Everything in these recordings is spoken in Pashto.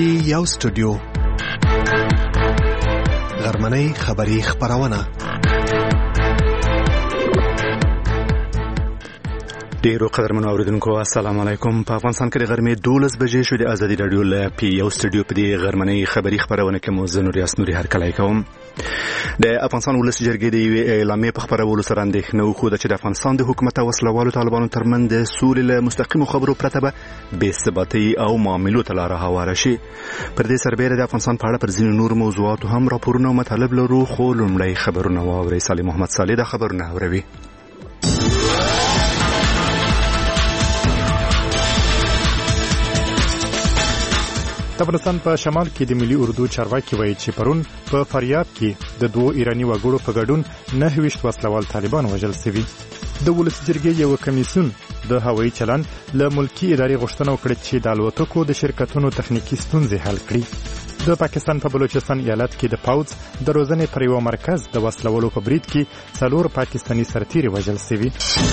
یو سټوډیو غرمنۍ خبری خبرونه ډیرو قدرمنو اوریدونکو السلام علیکم. په افغانستان کې د غرمې 12 بجې شو. د ازادي رادیو له پی یو سټوډیو په دې غرمنۍ خبری خبرونه کې مو زه نوریاس نوري هرکلی کوم. د افغانستان ولس جرګې د یوې اعلامیې په خبرولو سره اندېښنه وښوده چې د افغانستان د حکومت او وسلوالو طالبانو ترمنځ د سولې له مستقیمو خبرو پرته به بې ثباتۍ او معاملو ته لاره هواره شي. پر دې سربېره د افغانستان په اړه پر ځینو نور موضوعاتو هم راپورونه او مطالب لرو، خو لومړی خبرونه واورئ. صالح محمد صالح دا خبرونه اوروي. د افغانستان په شمال کې د ملي اردو چارواکي وایي چې پرون په فاریاب کې د 2 ایرانی وګړو په ګډون 9 وسلوال طالبان وژل شوي. د ولس جرګې یو کمیسیون د هوایي چلن له ملکی ادارې غوښتنه وکړه چې د الوتکو د شرکتونو تخنیکی ستونزې حل کړي. د پاکستان په بلوچستان ایالت کې د پاوځ د روزنې پر یو مرکز د وسلوالو په برید کې 4 پاکستاني سرتیري وژل شوي.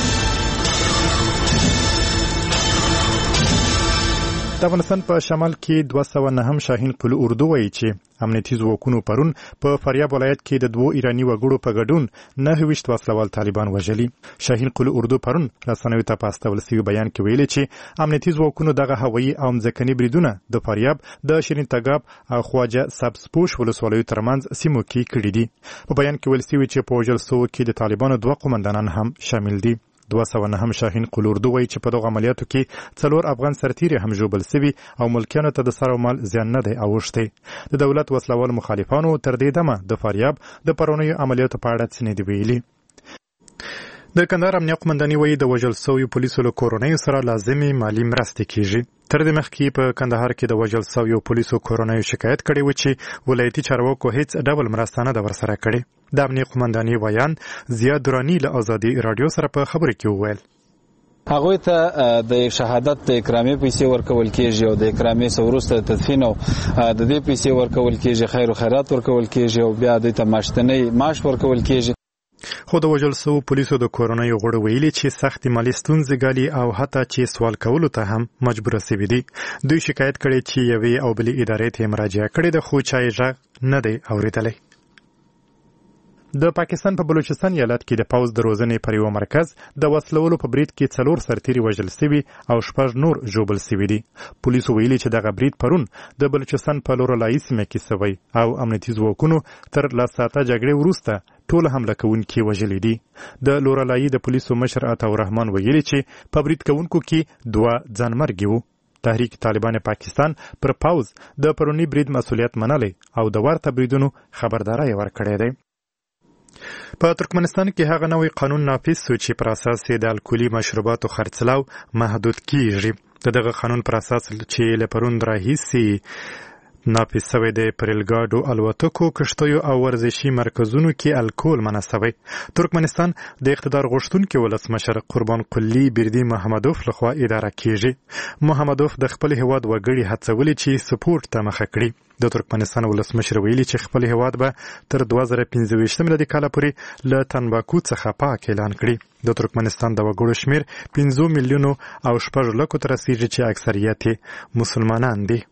د افغانستان په شمال کې 209 شاهین قل اردو وایي چې امنیتي ځواکونو پرون په فاریاب ولایت کې د 2 ایرانی وګړو په ګډون 9 وسلوال طالبان وژلي. شاهین قل اردو پرون رسنیو ته په استول شوي بیان کې ویلي چې امنیتي ځواکونو دغه هوایي او ځمکني بریدونه د فاریاب د شیرین تګاب او خواجه سبزپوش ولسوالیو ترمنځ سیمو کې کړي دي. په بیان کې ویل شوي چې په وژل شوو کې د طالبانو 2 قومندانان هم شامل دي. 209 شاهین قل اردو وایي چې په دغه عملیاتو کې 4 افغان سرتیري هم ژوبل شوي او ملکیانو ته د سر او مال زیان نه دی اوښتی. د دولت وسلوال مخالفانو تر دې دمه د فاریاب د پرونیو عملیاتو په اړه څه نه دی ویلي. د کندهار امنیه قومنداني وایي د وژل شویو پولیسو له کورنیو سره لازمي مالي مرستې کیږي. تر دې مخکې په کندهار کې د وژل شویو پولیسو کورنیو شکایت کړی و چې ولایتي چارواکو هیڅ ډول مرسته نه ده ورسره کړې. د امنیه قومنداني ویان زیاد درانی له ازادي رادیو سره په خبرو کې وویل هغوی ته د شهادت د اکرامي پیسې ورکول کېږي او د اکرامي وروسته تدفین او د دې پیسې ورکول کېږي، خیر او خیرات ورکول کېږي او بیا د میاشتنۍ معاش ورکول کېږي. خو د وژل شویو پولیسو د کورنیو غړو ویلي چې سختې مالي ستونزې ګالي او حتی چې سوال کولو ته هم مجبور شوي دي. دوی شکایت کړی چې یوې او بلې ادارې ته مراجعه کړې ده خو چا یې غږ نه دی اورېدلی. د پاکستان په بلوچستان ایالت کې د پاوځ د روزنې پر یو مرکز د وسلوالو په برید کې 4 سرتیري وژل شوي او 6 نور ژوبل شوي دي. پولیسو ویلي چې دغه برید پرون د بلوچستان په لورلایي سیمه کې شوی او امنیتي ځواکونو تر لس ساعته جګړې وروسته ټول حمله کوونکي وژلي دي. د لورلایي د پولیسو مشر عطاالرحمن ویلي چې په برید کوونکو کې 2 ځانمرګي وو. تحریک طالبان پاکستان پر پاوځ د پرونی برید مسؤلیت منلی او د ورته بریدونو خبرداري ورکړې ده. په ترکمنستان کې هغه نوې قانون نافذ شو چې پر اساس د الکولي مشروباتو خرڅلاو محدود کیږي. دغه قانون پر اساس چې له پرون راهیسي نافذ شوی دی پر الګاډو، الوتکو، کشتیو او ورزشي مرکزونو کې الکول منع شوی. ترکمنستان د اقتدار غوښتونکي ولسمشر قربان قلی بردي محمدوف لخوا اداره کیږي. محمدوف د خپل هیواد وګړي هڅولي چې سپورت ته مخه کړي. د ترکمنستان ولسمشر ویلي چې خپل هیواد به تر 2025 میلادي کال پورې له تنباکو څخه پاک اعلان کړي. د ترکمنستان د وګړو شمیر 5 میلیونو او 6 لکو ته رسیږي چې اکثریت مسلمانان دي.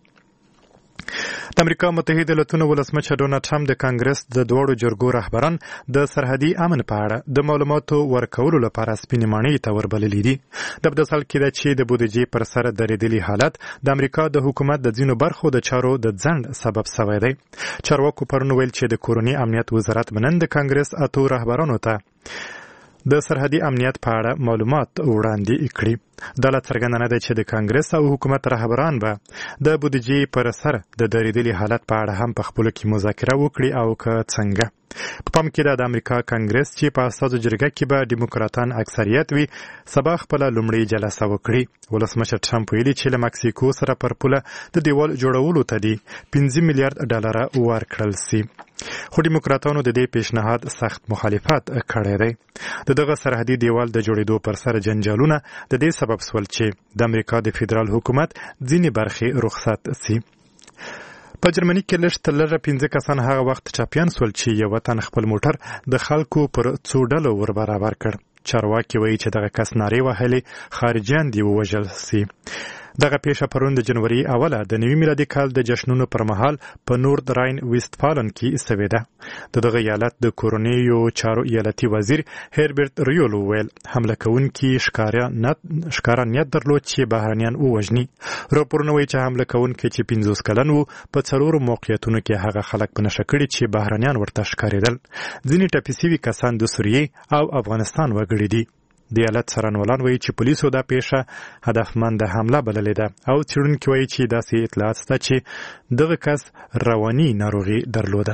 د امریکا متحده ایالاتونو ولسمشر ډونالډ ټرمپ د کانګرس د 2 جرګو رهبران د سرحدي امن په اړه د معلوماتو ورکولو لپاره سپینې ماڼۍ ته وربللي دي. د بدسل کې ده چې د بودیجې پر سر درېدلي حالت د امریکا د حکومت د ځینو برخو د چارو د ځنډ سبب شوی دی. چارواکو پرون ویل چې د کورنۍ امنیت وزارت نن د کانګرس 8 رهبرانو ته د سرحدي امنیت په اړه معلومات وړاندې کړي. دا لا څرګنده نه ده چې د کانګرس او حکومت رهبران به د بودیجې پر سر د درېدلي حالت په اړه هم په خپلو کې مذاکره وکړي او که څنګه. په پام کې ده د امریکا کانګرس چې په اساسو جرګه کې به ډیموکراتان اکثریت وي سبا خپله لومړۍ جلسه وکړي. ولسمشر ټرمپ ویلي چې له مکسیکو سره پر پوله د دیوال جوړولو ته دي 5 میلیارډ ډالر ورکړل شي. خو ډیموکراتانو د دې پیشنهاد سخت مخالفت کړی دی. دغه سرحدي دیوال د جوړېدو پر سر جنجالونه د دې سبب شول چې د امریکا د فدرال حکومت ځینې برخې رخصت شي. په جرمني کې لږ 15 کسان هغه وخت چاپیان شول چې یو وطن خپل موټر د خلکو پر 2 ډلو ور برابر کړ. چارواکي وایي چې دغه کس نارې وهلې خارجيان دی ووژل شي. دغه پیښه پرون د جنوري اوله د نوي میلادي کال د جشنونو پر مهال په نورد راین ویستفالن کې استوي ده. دغه ایالت د کورونیو چارو ایالتي وزیر هربرت ریولو ویل حمله کوونکي ښکارا نیت درلود چې بهرنیان ووژني. راپورونه وایي چې حمله کوونکي چې 50 کلن وو په څلورو موقعیتونو کې هغه خلک په نښه کړي چې بهرنیان ورته ښکارېدل. ځینې ټپي سوي کسان د سوریې او افغانستان وګړي دي. د ایالت څارنوالان وایي چې پولیسو دا پیښه هدفمند حمله بللې ده او څېړونکي وایي چې داسې اطلاعات شته چې دغه کس رواني ناروغي درلوده.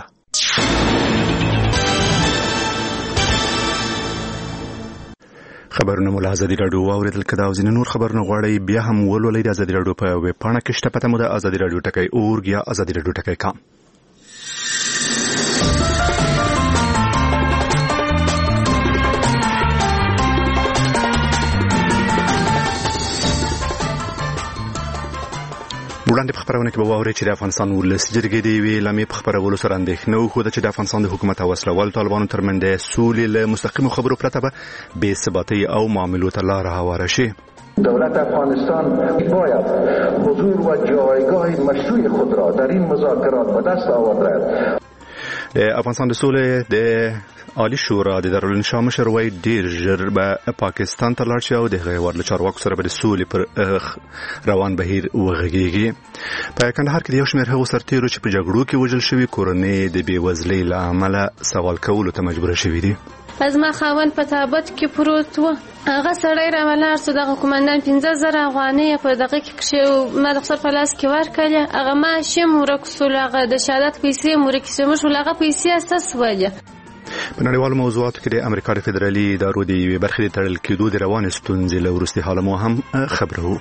خبرونه مو له ازادي راډیو واورېدل. که دا او ځینې نور خبرونه غواړئ بیا هم ولولئ د ازادي راډیو په ویبپاڼه کې شته. پته مو ده ازادي راډیو ټکی اورګ یا ازادي راډیو ټکی کام. وړاندې په خبرونه کې به واورئ چې د افغانستان ولسي جرګې د یوې اعلامیې په خپرولو سره اندېښنه وښوده چې د افغانستان د حکومت او وسله والو طالبانو ترمنځ د سولې له مستقیمو خبرو پرته به بې ثباتۍ او معاملو ته لاره هواره شي. دولت افغانستان باید حضور و جایگاه مشروع خود را در این مذاکرات به دست آورد. د افغانستان د سولې د عالی شورا د دارالانشا مشر وایي ډېر ژر به پاکستان ته لاړ شي او د هغې هېواد له چارواکو سره به د سولې پر روان بهیر وغږېږي. په کندهار کې د یو شمېر هغو سرتېرو چې په جګړو کې وژل شوي کورنۍ د بېوزلۍ له امله سوال کولو ته مجبوره شوي دي. زما خاوند په تابوت کې پروت و. هغه سړی راولاړ سو. دغه قومندان 15,000 افغانۍ په دغه کې کښې ما د خسر په لاس کې ورکړې. هغه ماشې ورک سول. هغه د شهادت پیسې ورکې سوې. موږ هغه پیسې اساس ولې. په نړیوالو موضوعاتو کې د امریکا د فدرالي ادارو د یوې برخې د تړل کېدو د روانې ستونزې له وروستي حاله مو هم خبرو.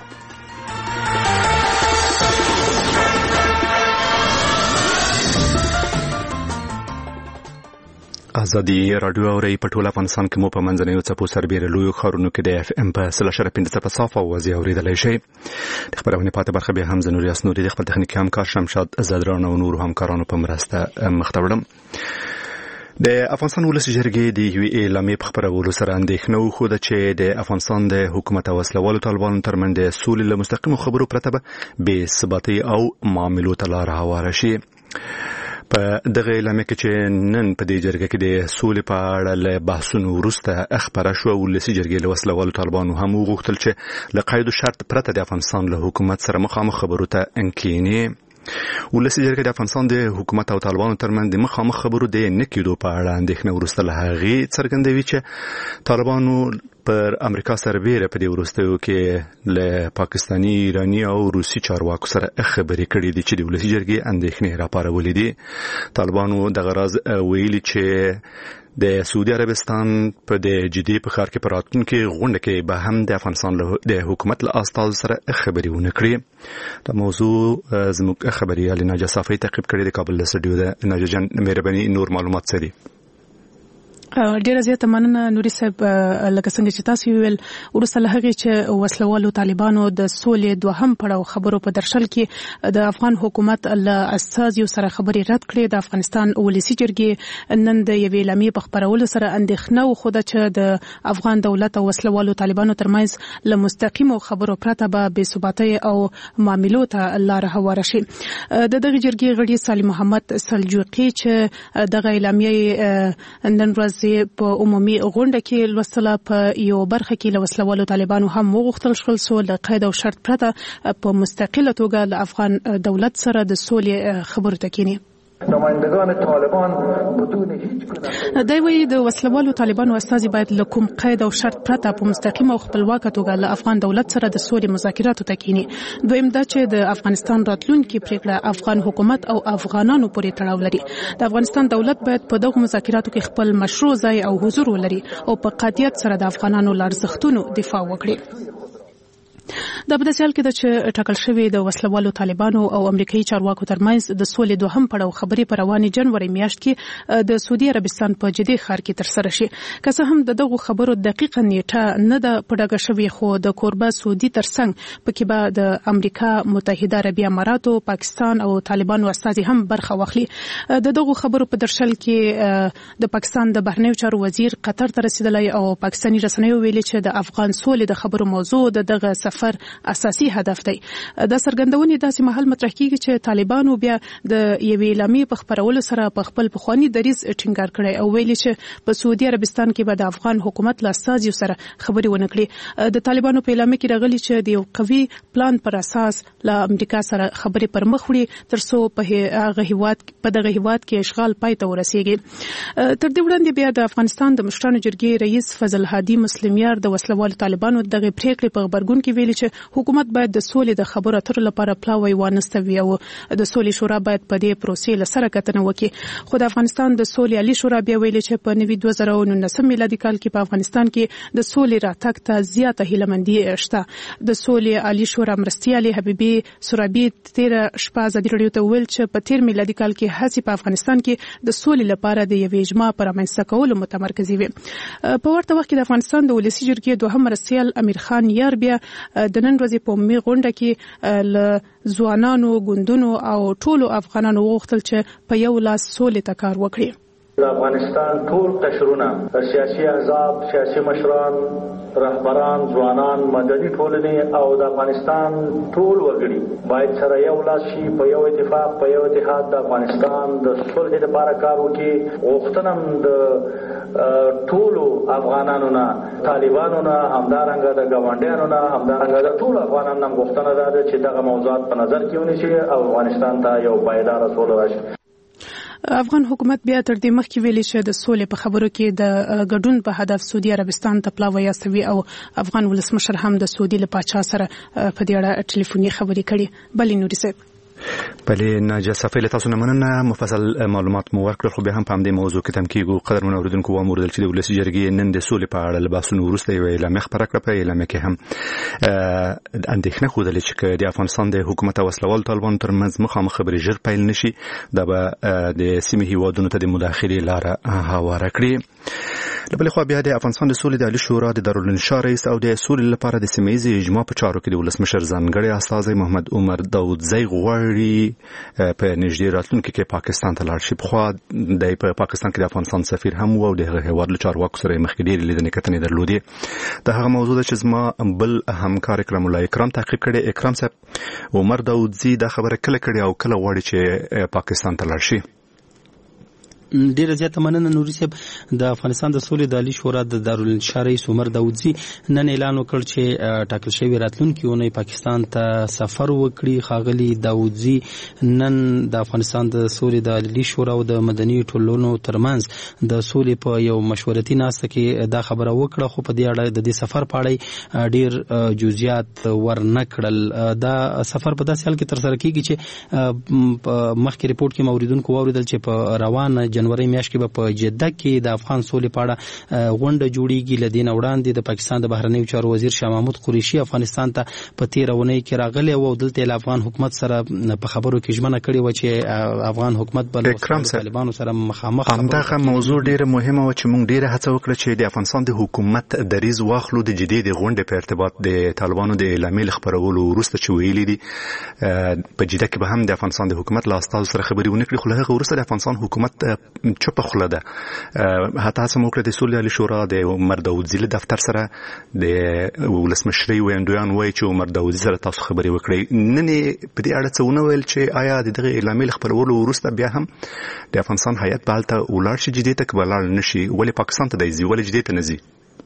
ازادي راډیو اوري په ټول افغانستان کې مو په منځنیو څپو سربېره لویو ښارونو کې د FM په 100.5 په صافه اوازې اورېدلی شئ. د خبرونې پاتې برخه بیا هم زه نور یاسنوري د خپل تخنیکي همکار شمشاد زدران او نورو همکارانو په مرسته مخ ته وړم. د افغانستان ولسي جرګې د یوې اعلامیې په خپرولو سره اندېښنه وښوده چې د افغانستان د حکومت او وسله والو طالبانو ترمنځ د سولې له مستقیمو خبرو پرته به بې ثباتۍ او معاملو ته لاره هواره شي. په دغه اعلامیه کې چې نن په دې جرګه کې د سولې په اړه له بحثونو وروسته خپره شوه، ولسي جرګې له وسله والو طالبانو هم وغوښتل چې له قید و شرط پرته د افغانستان له حکومت سره مخامخ خبرو ته کښېني. ولسي جرګه د افغانستان د حکومت او طالبانو ترمنځ د مخامخ خبرو د نه کېدو په اړه اندېښنه وروسته له هغې څرګندوي چې طالبانو پر امریکا سربېره په دې وروستیو کې له پاکستاني، ایراني او روسي چارواکو سره خبرې کړې دي چې د ولسي جرګې اندېښنې راپارولې دي. طالبانو دغه راز ویلي چې د سعودي عربستان په د جدي په ښار کې په راتلونکي غونډه کې به هم د افغانستان د حکومت له استازو سره خبرې ونه کړي. دا موضوع زموږ خبريال ناجا صافي تعقیب کړي. د کابل له سټډیو د ناجا جان مهرباني نور معلومات څه دي؟ ډیره زیاته مننه نوري صاحب. لکه څنګه چې تاسو ویل، وروسته له هغې چې وسلوالو طالبانو د سولې دوهم پړاو خبرو په درشل کې د افغان حکومت له استازیو سره خبرې رد کړې، د افغانستان ولسي جرګې نن د یوې اعلامیې په خپرولو سره اندېښنه وښوده چې د افغان دولت او وسلوالو طالبانو ترمنځ له مستقیمو خبرو پرته به بې ثباتۍ او معاملو ته لاره هواره شي. د دغه جرګې غړي صالح محمد سلجوقي چې دغه اعلامیې نن ورځ په عمومي غونډه کې لوستله، په یو برخه کې له وسلوالو طالبانو هم وغوښتل شول څو له قید او شرط پرته په مستقله توګه له افغان دولت سره د سولې خبرو ته کښېني. نمایندگان طالبان بدون هیڅ گونه دوی د وسلوالو طالبانو استازي باید له کوم قید او شرط پرته په مستقیمه او خپلواکه توګه له افغان دولت سره د سولې مذاکراتو ته کښېني. دویم دا چې د افغانستان راتلونکي پریکړه افغان حکومت او افغانانو پورې تړاو لري. د افغانستان دولت باید په دغه مذاکراتو کې خپل مشروع ځای او حضور ولري او په قاطعیت سره د افغانانو له ارزښتونو دفاع وکړي. دا په داسې حال کې ده چې ټاکل شوې د وسلوالو طالبانو او امریکایي چارواکو ترمنځ د سولې دوهم پړاو خبرې په روانې جنوري میاشت کې د سعودي عربستان په جدي ښار کې ترسره شي. که څه هم دغه خبرو دقیقه نیټه نه ده په ډاګه شوې، خو د کوربه سعودي ترڅنګ پکې به د امریکا متحده عربي اماراتو، پاکستان او طالبانو استازي هم برخه واخلي. دغه خبرو په درشل کې د پاکستان د بهرنیو چارو وزیر قطر ته رسیدلی او پاکستاني رسنیو ویلي چې د افغان سولې د خبرو موضوع دغه سفر اساسي هدف دی. د څرګندونې داسې مهال مطرح کیږي چې طالبانو بیا د یوې اعلامیې په خپرولو سره په خپل پخوانی دریځ ټینګار کړی او ویلي چې په سعودي عربستان کې به د افغان حکومت له استازیو سره خبرې ونه کړي. د طالبانو په اعلامیه کې راغلي چې د یو قوي پلان پر اساس له امریکا سره خبرې پر مخ وړي ترڅو په دغه هیواد کې اشغال پای ته ورسیږي. تر دې وړاندې بیا د افغانستان د مشرانو جرګې رئیس فضل هادي مسلمیار د وسلوالو طالبانو دغه پریکړې په خبرګون کې ویلي چې حکومت باید د سولې د خبرو اترو لپاره پلاوی وانستوي او د سولې شورا باید په دې پروسې سره کتنه وکړي. خو د افغانستان د سولې عالی شورا بیا ویلي چې په نوي 2019 میلادي کال کې په افغانستان کې د سولې راتګ ته زیاته هیلهمندي شته. د سولې عالی شورا مرستیالي حبیبي سرابي تیر شپه ازادي رادیو ته ویل چې په تیر میلادي کال کې هڅې په افغانستان کې د سولې لپاره د یوې اجماع پر رامنځته کولو متمرکزې وي. په ورته وخت کې د افغانستان د ولسی جرګې دوهم مرستیال امیر خان یار بیا د نن ورځې په عمومي غونډه کې له ځوانانو ګوندونو او ټولو افغانانو وغوښتل چې په یو لاس سولې ته کار وکړي. د افغانستان ټول قشرونه، سیاسي احزاب، سیاسي مشران، رهبران، ځوانان، مدني ټولنې او د افغانستان ټول وګړي باید سره یو لاس شي، په یو اتفاق، په یو اتحاد د افغانستان د صلح لپاره کار وکړي. غوښتنه د ټولو افغانانو نه، طالبانو نه، همدارنګه د ګاونډیانو نه، همدارنګه د ټولو افغانانو نه غوښتنه ده چې دغه موضوعات په نظر کې ونیسي او افغانستان ته یو پایداره سوله راشي. افغان حکومت بیا تر دې مخکې ویلي چې د سولې په خبرو کې د ګډون په هدف سعودي عربستان ته پلاوی استوي او افغان ولسمشر هم د سعودي له پاچا سره په دې اړه ټلیفوني خبرې کړي. بلې نوري صاحب بلې ناجیه صفی له تاسو نه مننه. مفصل معلومات مو ورکړل، خو بیا هم په همدې موضوع کې تم کېږو. قدرمن اوریدونکو واموردل چې د ولسي جرګې نن د سولې په اړه له بحثونو وروسته یوه اعلامیه خپره کړه. په اعلامیه کې هم اندېښنه ښودلې چې د افغانستان د حکومت او وسلوالو طالبانو ترمنځ مخامخ خبرې ژر پیل نشي، دا به د سیمې هیوادونو ته د مداخلې لاره هواره کړي. له بلې خوا بیا د افغانستان د سولې د عالی شورا د دارالانشا رئیس او د سولې لپاره د سیمه ییزې اجماع په چارو کې د ولسمشر ځانګړی استازی محمد عمر داودزی غواړي په نږدې راتلونکي کې پاکستان ته لاړ شي. پخوا د په پاکستان کې د افغانستان سفیر هم و او د هغه هیواد له چارواکو سره یې مخکې ډېرې لیدنې کتنې درلودې. د هغه موضوع ده چې زما بل همکار اکرام الله اکرام تحقیق کړی. اکرام صاحب، عمر داودزی دا خبره کله کړې او کله غواړي چې پاکستان ته لاړ شي؟ ډیره زیاته مننه نوري صاحب. د افغانستان د سولې د عالی شورا د دارالانشا رئیس عمر داودزی نن اعلان وکړ چې ټاکل شوی راتلونکي اونۍ پاکستان ته سفر وکړي. ښاغلي داودزی نن د افغانستان د سولې د عالی شورا او د مدني ټولنو ترمنځ د سولې په یو مشورتي ناسته کې دا خبره وکړه، خو په دې اړه د دې سفر په اړه ډیر جزئیات ورنه کړل. دا سفر په داسې حال کې ترسره کیږي چې مخکې ریپورت کې موریدونکو واوریدل چې په روانه جنوري میاشت کې په جده کې د افغان سولې په اړه غونډه جوړیږي. لدین وړاندې د پاکستان د بهرنیو چارو وزیر شاه محمود قریشي افغانستان ته په تیر اونۍ کې راغلی او دلته له افغان حکومت سره په خبرو کې ژمنه کړې و چې افغان حکومت به طالبانو سره مخامخ. همدغه موضوع ډیره مهمه و چې موږ ډیره هڅه وکړه چې د افغانستان د حکومت دریځ واخلو د جدي د غونډې په ارتباط د طالبانو د اعلامیې خبرولو وروسته چې ویلي دي په جده کې به هم د افغانستان د حکومت له استازو سره خبرې ونه کړي. خو له هغه وروسته د افغانستان حکومت چوپه خوله ده. حتی هڅه وکړه د سولې عالی شورا د عمر داودزي له دفتر سره د ولسمشرۍ ویاندویان وایي چې عمر داودزي سره تاسو خبرې وکړئ. نن په دې اړه څه ونه ویل چې آیا د دغه اعلامیې خبرولو وروسته بیا هم د افغانستان هیئت به هلته ولاړ شي جدې ته که به لاړ نه شي؟ ولې پاکستان ته دی ځي، ولې جدې ته نه ځي؟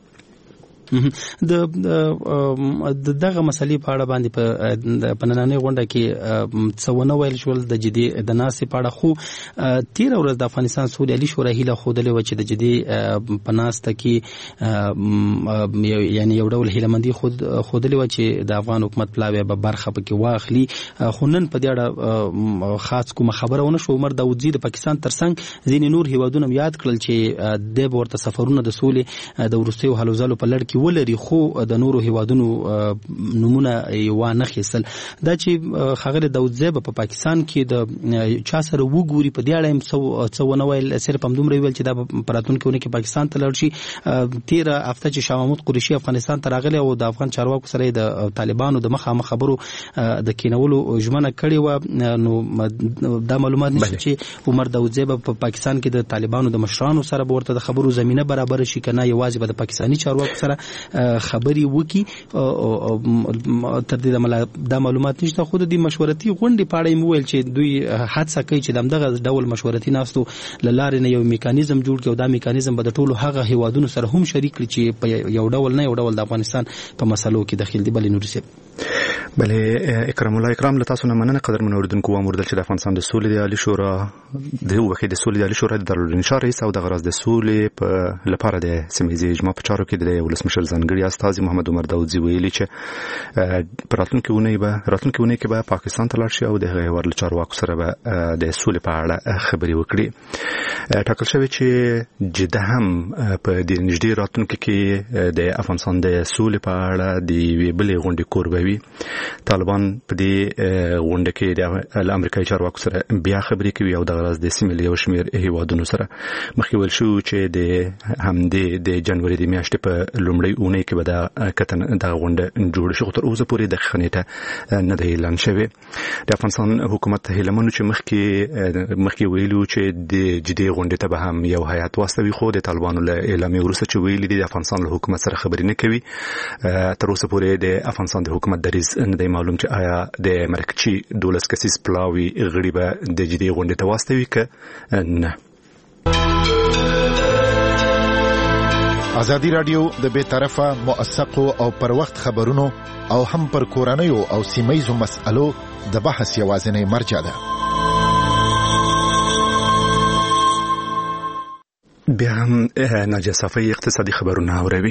د دغه مسلې په اړه باندې په نننۍ غونډه کې څه ونه ویل شول د جدي د ناستې په اړه. خو تیر ورځ د افغانستان سولې عالی شورا هیله ښودلې وه چې د جدي په ناسته کې یعنی یو ډول هیلهمندي ښودلې وه چې د افغان حکومت پلاوی به برخه پکې واخلي. خو نن په دې اړه خاص کومه خبره ونه شوه. عمر داودزي د پاکستان ترڅنګ ځینې نور هیوادونه یاد کړل چې د به ورته سفرونه د سولې د وروستیو هلو ځلو په لړ کې ولري، خو د نورو هیوادونو نمونه وانه خیستل. دا چې ښاغلی داودزی په پاکستان کې د چا سره وګوري په دې اړه هم څه ونه ویل، صرف همدومره ویل چې دا په راتلونکي اونۍ کې پاکستان ته لاړ شي. تېره هفته چې شاه محمود قریشي افغانستان ته راغلی او د افغان چارواکو سره د طالبانو د مخامخ خبرو د کینولو ژمنه کړې وه، نو دا معلومات نشته چې عمر داودزی په پاکستان کې د طالبانو د مشرانو سره به ورته د خبرو زمینه برابر شي که نه یوازې به د پاکستاني چارواکو سره خبري وکي تر دې د معلومات نشته. خو د مشورتي غونډې په اړه مویل چې دوی حادثه کوي چې دغه ډول مشورتي ناستو لاره نه یو میکانیزم جوړ کړي او دا میکانیزم به د ټولو هغه هیوادونو سره هم شریک کړي چې په یو ډول نه یو ډول د افغانستان په مسلو کې دخیل دي. بلې نورسي بلې اکرام الله اکرام له تاسو نه مننه قدرمن اوریدونکو. وامردل چې د افغانستان د سولې د عالی شورا د وکیل د سولې د عالی شورا د دارالانشا رئیس او د غرض د سولې په لپاره د سیمه‌ییزې اجماع په چارو کې د ولسمشر ځانګړي استازي محمد عمر داودزي ویلي چې راتلونکي اونۍ کې به پاکستان ته لاړ شي او د هغه هیواد له چارواکو سره به د سولې په اړه خبرې وکړي. ټاکل شوی چې جده هم په دې نږدې راتلونکي کې د افغانستان د سولې په اړه د بلې غونډې کوربوي. طالبان په دې غونډه کې د امریکایي چارواکو سره بیا خبرې کوي او د غرض د سیمې له یو شمېر هیوادونو سره. مخکې ویل شو چې د جنوري د میاشتې په لومړۍ اونۍ کې به د غونډه جوړه شي. خو تر اوسه پورې دقیقه نیټه نه ده اعلان شوې. د افغانستان حکومت هیله منو چې مخکې ویلو چې د جدي غونډې ته به هم یو هیئت واستوي. خو د طالبانو له اعلامیې وروسته چې ویلي دي د افغانستان له حکومت سره خبرې نه کوي. تر اوسه پورې د افغانستان د حکومت دریځ نه دی معلوم چې آیا د مرکزي 12 کسیز پلاوي غړي به د جدي غونډې ته واستوي که نه. ازادي رادیو د بے طرفه موثقو او پر وخت خبرونو او هم پر کورنیو او سیمه‌یزو مسألو د بحث یوازینی مرجع ده. بیا هم ناجیه صافی اقتصادي خبرونه اوروي.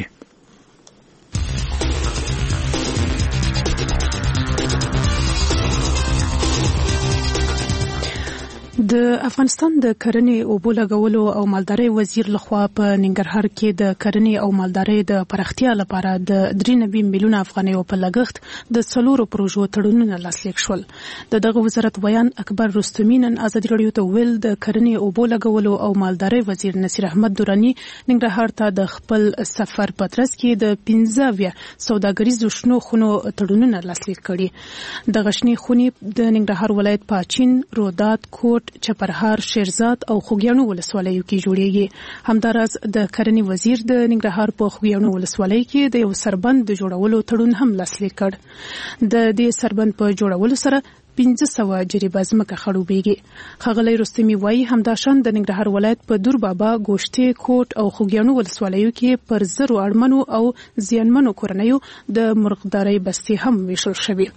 د افغانستان د کرنې اوبو لګولو او مالدارۍ وزیر لخوا په ننګرهار کې د کرنې او مالدارۍ د پراختیا لپاره د 93 میلیونه افغانیو په لګښت د 4 پروژو تړونونه لاسلیک شول. دغه وزارت ویان اکبر رستمی نن ازادي رادیو ته ویل د کرنې اوبو لګولو او مالدارۍ وزیر نصیر احمد دورانی ننګرهار ته د خپل سفر په ترڅ کې د 15 سوداګریزو شنو خونو تړونونه لاسلیک کړي. د غشنی خونې د ننګرهار ولایت پاچین، رودات، کوټ، چپرهار، شیرزاد او خوګیانو ولسوالیو کې جوړیږي. همداراز د کرنې وزیر د ننګرهار په خوګیانو ولسوالۍ کې د یو سربند د جوړولو تړون هم لاسلیک کړ. د دې سربند په جوړولو سره 1500 جریبه ځمکه خړوبېږي. ښاغلی رستمی وایي همداشان د ننګرهار ولایت په دور بابا، ګوشتې، کوټ او خوګیانو ولسوالیو کې پر 0 اړمنو او زیانمنو کورنیو د مرغدارۍ بستې هم ویشل شوي.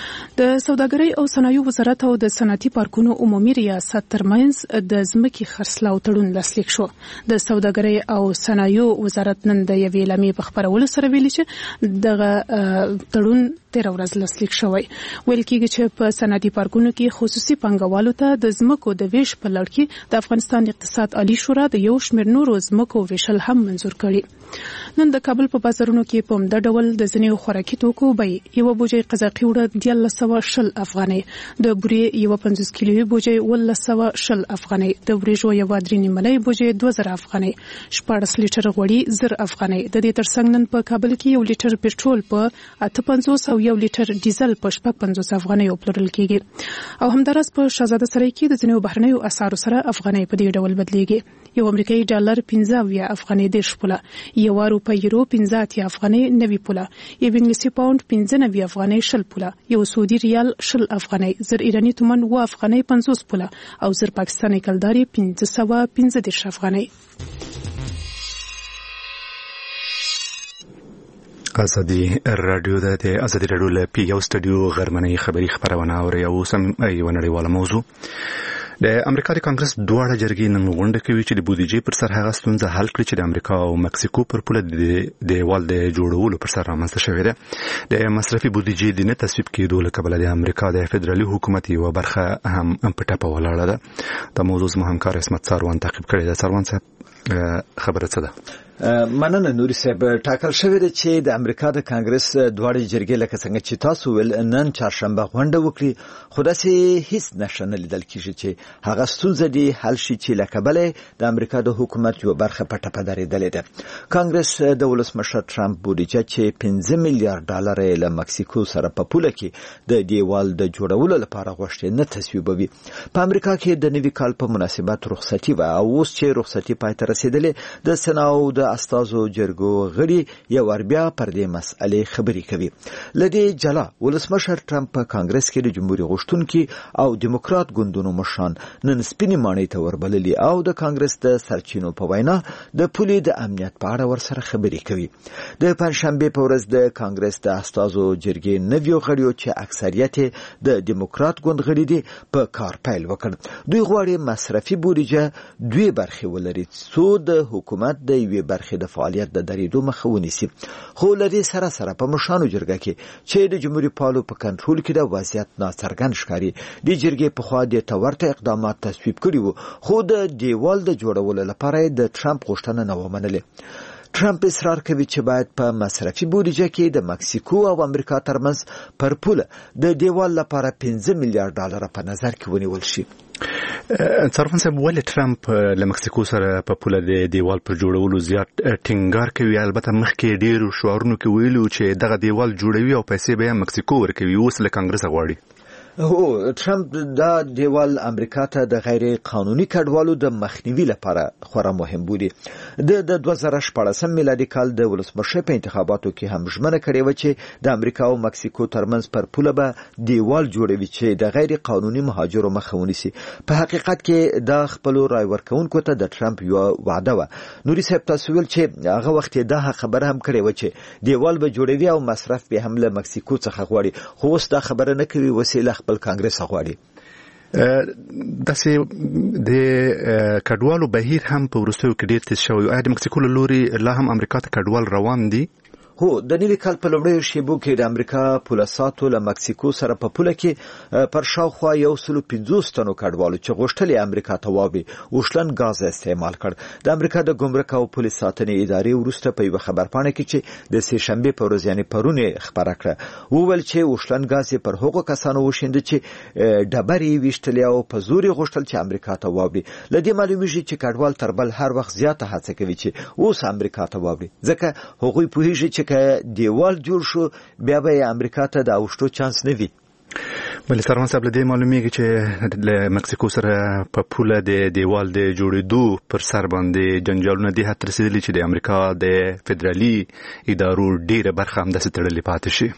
د سوداګرۍ او صنایعو وزارت او د صنعتي پارکونو عمومي ریاست ترمنځ د ځمکې خرڅلاو تړون لاسلیک شو. د سوداګرۍ او صنایعو وزارت نن د یوې اعلامیې په خپرولو سره ویلي چې دغه تړون 13 ورځ لاسلیک شوی. ویل کېږي چې په صنعتي پارکونو کې خصوصي پانګوالو ته د ځمکو د ویش په لړ کې د افغانستان اقتصاد عالی شورا د یو شمېر نورو ځمکو ویشل هم منظور کړي. نن د کابل په بازارونو کې په همدا ډول د ځینې خوراکي توکو بیې یو بوجۍ قزاقي وړه 1320 افغانۍ، د بورې یو 50 کیلوي بوجۍ 1220 افغانۍ، د وریژو یو 3 نیمه بوجۍ 2000 افغانۍ، 14 لیټر غوړي 1000 افغانۍ. د دې ترڅنګ نن په کابل کې 1 لیټر پېټرول په 58 او 1 لیټر ډیزل په 55 افغانۍ پلورل کېږي. او همداراز په شاهزاده سرای کې د ځینو بهرنیو اسعارو سره افغانۍ په دې ډول بدلیږي. یو امریکایي ډالر 15 افغانۍ 10 پوله، یو روپۍ یورو 15 افغانۍ 90 پوله، یو انګلیسي پاوند 95 افغانۍ 20 پوله، یو سعودي ریال 20 افغانۍ، 1000 ایرانی تومان 2 افغانۍ 50 پوله او 1000 پاکستاني کلداري 515 افغانۍ. ازادي رادیو د ازادي رادیو له پی یو سټډیو غرمنۍ خبری خبرونه اوري او سم یو نړیواله موضوع. د امریکا د کانګرس دواړه جرګې نن غونډه کوي چې د بودیجې پر سر هغه ستونزه حل کړي چې د امریکا او مکسیکو پر پوله د دیوال د جوړولو پر سر رامنځته شوې ده. د مصرفي بودیجې د نه تصویب کېدو له کبله د امریکا د فدرالي حکومت یو برخه هم په ټاپه ولاړه ده. د موضوع زموږ همکار اسمت ساروان تعقیب کړی ده. ساروان صاحب خبره څه ده؟ مننه نوري صاحب. ټاکل شوی دی چې د امریکا د کانګرس دواړه جرګې لکه څنګه چې تاسو ول نن چهارشنبه غونډه وکړي، خو داسې هیڅ نشه نه لیدل کېږي چې هغه ستونزه دی حل شي چې لکه بلې د امریکا د حکومت یو برخه په ټپه درېدلې ده. کانګرس د ولسمشر ټرمپ بودیجه چې 15 میلیارډ ډالر له مکسیکو سره په پوله کې د دیوال د جوړولو لپاره غوښتي نه تصویبوي. په امریکا کې د نوي کال په مناسبت رخصتي و او اوس چې رخصتي پای ته رسیدلې، د صنعت او د استازو جرګو غړي یو ور بیا پر دې مسئلې خبرې کوي. لدې جلا ولسمشر ټرمپ په کانګرس کې د جمهوریت غوښتونکو او دیموکرات ګوندونو مشران نن سپینې ماڼۍ ته وربللي او د کانګرس د سرچینو په وینا د پولې د امنیت په اړه ورسره خبرې کوي. د پنځشنبه په ورځ د کانګرس د استازو جرګې نویو غړیو چې اکثریت د دیموکرات ګوند غړي دي په کار پیل وکړ. دوی غواړي مصرفي بودیجه دوی برخې ولري څو د حکومت د یوې برخې د فعالیت د درېدو مخه ونیسي. خو لري سره په مشرانو جرګه کې چې د جمهوریت پالو په کنټرول کې د وضعیت ناڅرګند ښکاري. د جرګې په خوا د تورته اقدامات تصویب کړي وو خو د دیوال د جوړولو لپاره د ټرمپ غوښتنه نه ومنله. ټرمپ اصرار کوي چې باید په مصرفي بودیجه کې د مکسیکو او امریکا ترمنځ پر پوله د دیوال لپاره 15 میلیارډ ډالر په نظر کې ونیول شي. څارفن صاحب ولې ټرمپ له مکسیکو سره په پوله د دیوال پر جوړولو زیات ټینګار کوي؟ البته مخکې ډیرو شعارونو کې ویلو چې دغه دیوال جوړوي او پیسې به مکسیکو ورکوي، اوس له کانګرس غواړي. هو ټرمپ دا دیوال امریکا ته د غیر قانوني کډوالو د مخنیوي لپاره خورا مهم بولي. د 2014 میلادي کال د ولسمشر په انتخاباتو کې هم ژمنه کړې و چې د امریکا او مکسیکو ترمنځ پر پوله به دیوال جوړوي چې د غیر قانوني مهاجرو مخه ونیسي. په حقیقت کې دا خپل رای ورکونکو ته د ټرمپ یو وعده و. نوري صاحب تاسو ویل چې هغه وخت دا خبره هم کړې و چې دیوال به جوړوي او مصرف به هم له مکسیکو څخه غواړي، خو اوس دا خبره نه کوي، وسیله خپل کانګرس غواړي. داسې د کډوالو بهیر هم په وروستیو کې ډېر تیز شوی. آیا د مکسیکو له لوري لا هم امریکا ته کډوال روان دي؟ هو د نوي کال په لومړیو شیبو کې د امریکا پولیساتو له مکسیکو سره په پوله کې پر شاوخوا 150 تنو کډوالو چې غوښتل امریکا ته واوړي وشلن غاز استعمال کړ. د امریکا د ګمرک او پولیس ساتنې ادارې وروسته په یو خبرپاڼه کې چې د سه شنبه په ورځ یعنی پرونه خبره کړه وویل چې وشلن غاز پر هغو کسانو وشیند چې ډبرې وشتل او په زور غوښتل چې امریکا ته واوړي. لدې معلومیږي چې کډوال تر بل هر وخت زیاته هڅه کوي چې اوس امریکا ته واوړي، ځکه هغوی پوهیږي چې دیوال جوړ شو بیا به امریکا ته د اوښتو چانس نه وي. بل سروان صاحب له معلومیږي چې له مکسیکو سره په پوله د دیوال د جوړېدو پر سر باندې جنجالونه دي حتی رسیدلي چې د امریکا د فدرالي ادارو ډیره برخه هم داسې تړلې پاتې شي.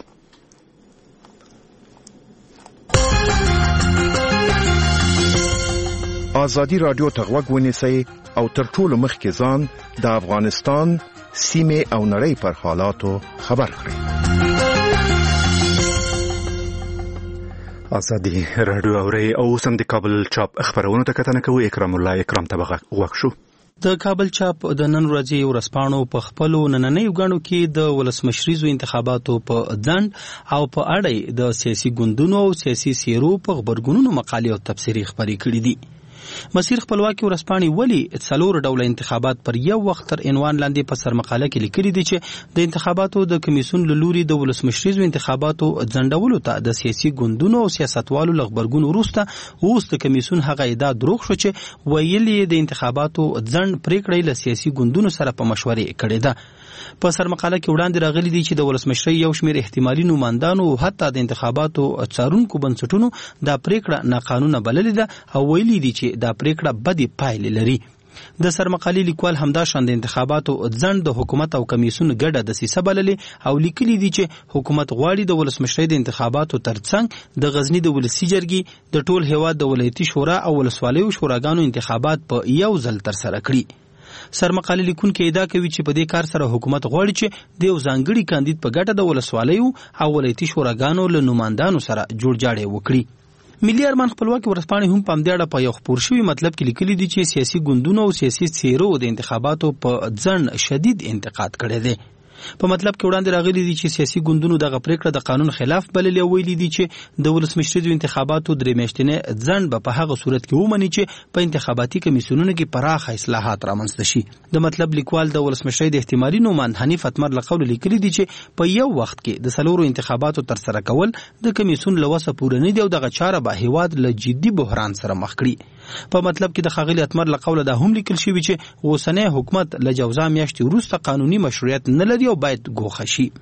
ازادي رادیو ته غوږ ونیسئ او تر ټولو مخکې ځان د افغانستان سیمه او نړۍ پر حالاتو خبر کړئ. ازادي رادیو اوري او سم د کابل چاپ خبرونه ته کتنه کوي. اکرام الله اکرام ته وښو. د کابل چاپ د نن ورځې ورسپانو په خپلو نننۍ غاڼو کې د ولسمشریزو انتخاباتو په ځند او په اړه د سیاسي ګوندونو او سیاسي سیرو په خبرګونونو مقالې او تبصرې خبرې کړې دي. مسیر خپلواکي ورسپانې ولی څلور ډوله انتخابات پر یو وخت تر عنوان لاندې په سرمقاله کې لیکلي دي چې د انتخاباتو د کمیسیون له لوري د ولسمشریزو انتخاباتو ځنډولو ته د سیاسي ګوندونو او سیاستوالو له غبرګون وروسته اوس د کمیسیون هغه ادعا دروغ شو چې ویلي د انتخاباتو ځنډ پریکړې له سیاسي ګوندونو سره په مشورې کړې ده. په سرمقاله کې وړاندې راغلي دي چې د ولسمشرۍ یو شمېر احتمالي نوماندانو او حتی د انتخاباتو څارونکو بنسټونو دا پریکړه ناقانونه بللې ده او ویلي دي چې دا پریکړه بدې پایلې لري. د سرمقالې لیکوال همدا شان د انتخاباتو ځنډ د حکومت او کمیسیون ګډه دسیسه بللې او لیکلي دي چې حکومت غواړي د ولسمشرۍ د انتخاباتو ترڅنګ د غزنی د ولسی جرګې د ټول هیواد د ولایتي شورا او ولسوالیو شوراګانو انتخابات په یو ځل ترسره کړي. سرمقاله لیکونکو ادعا کوي چې په دې کار سره حکومت غواړي چې د یو ځانګړي کاندید په ګټه د ولسوالیو او ولایتي شوراګانو له نوماندانو سره جوړجاړی وکړي. ملي ارمان خپلواکي ورځپاڼې هم په همدې اړه په یو خپور شوي مطلب کې لیکلي دي چې سیاسي ګوندونو او سیاسي څیرو د انتخاباتو په ځنډ شدید انتقاد کړی دی. په مطلب کې وړاندې راغلي دي چې سیاسي ګوندونو دغه پریکړه د قانون خلاف بللې او ویلي دي چې د ولسمشریزو انتخاباتو درې میاشتنې ځنډ به په هغه صورت کې ومني چې په انتخاباتي کمیسیونونو کې پراخه اصلاحات رامنځته شي. د مطلب لیکوال د ولسمشرۍ د احتمالي نوماند حنیف اتمر له قوله لیکلي دي چې په یو وخت کې د څلورو انتخاباتو ترسره کول د کمیسیون له وسه پوره نه دي او دغه چاره به هیواد له جدي بحران سره مخ کړي. په مطلب کې د ښاغلي اتمر له قوله دا هم لیکل شوي چې اوسنی حکومت له جوزا میاشتې وروسته قانوني مشروعیت نه لري او باید ګوښه شي.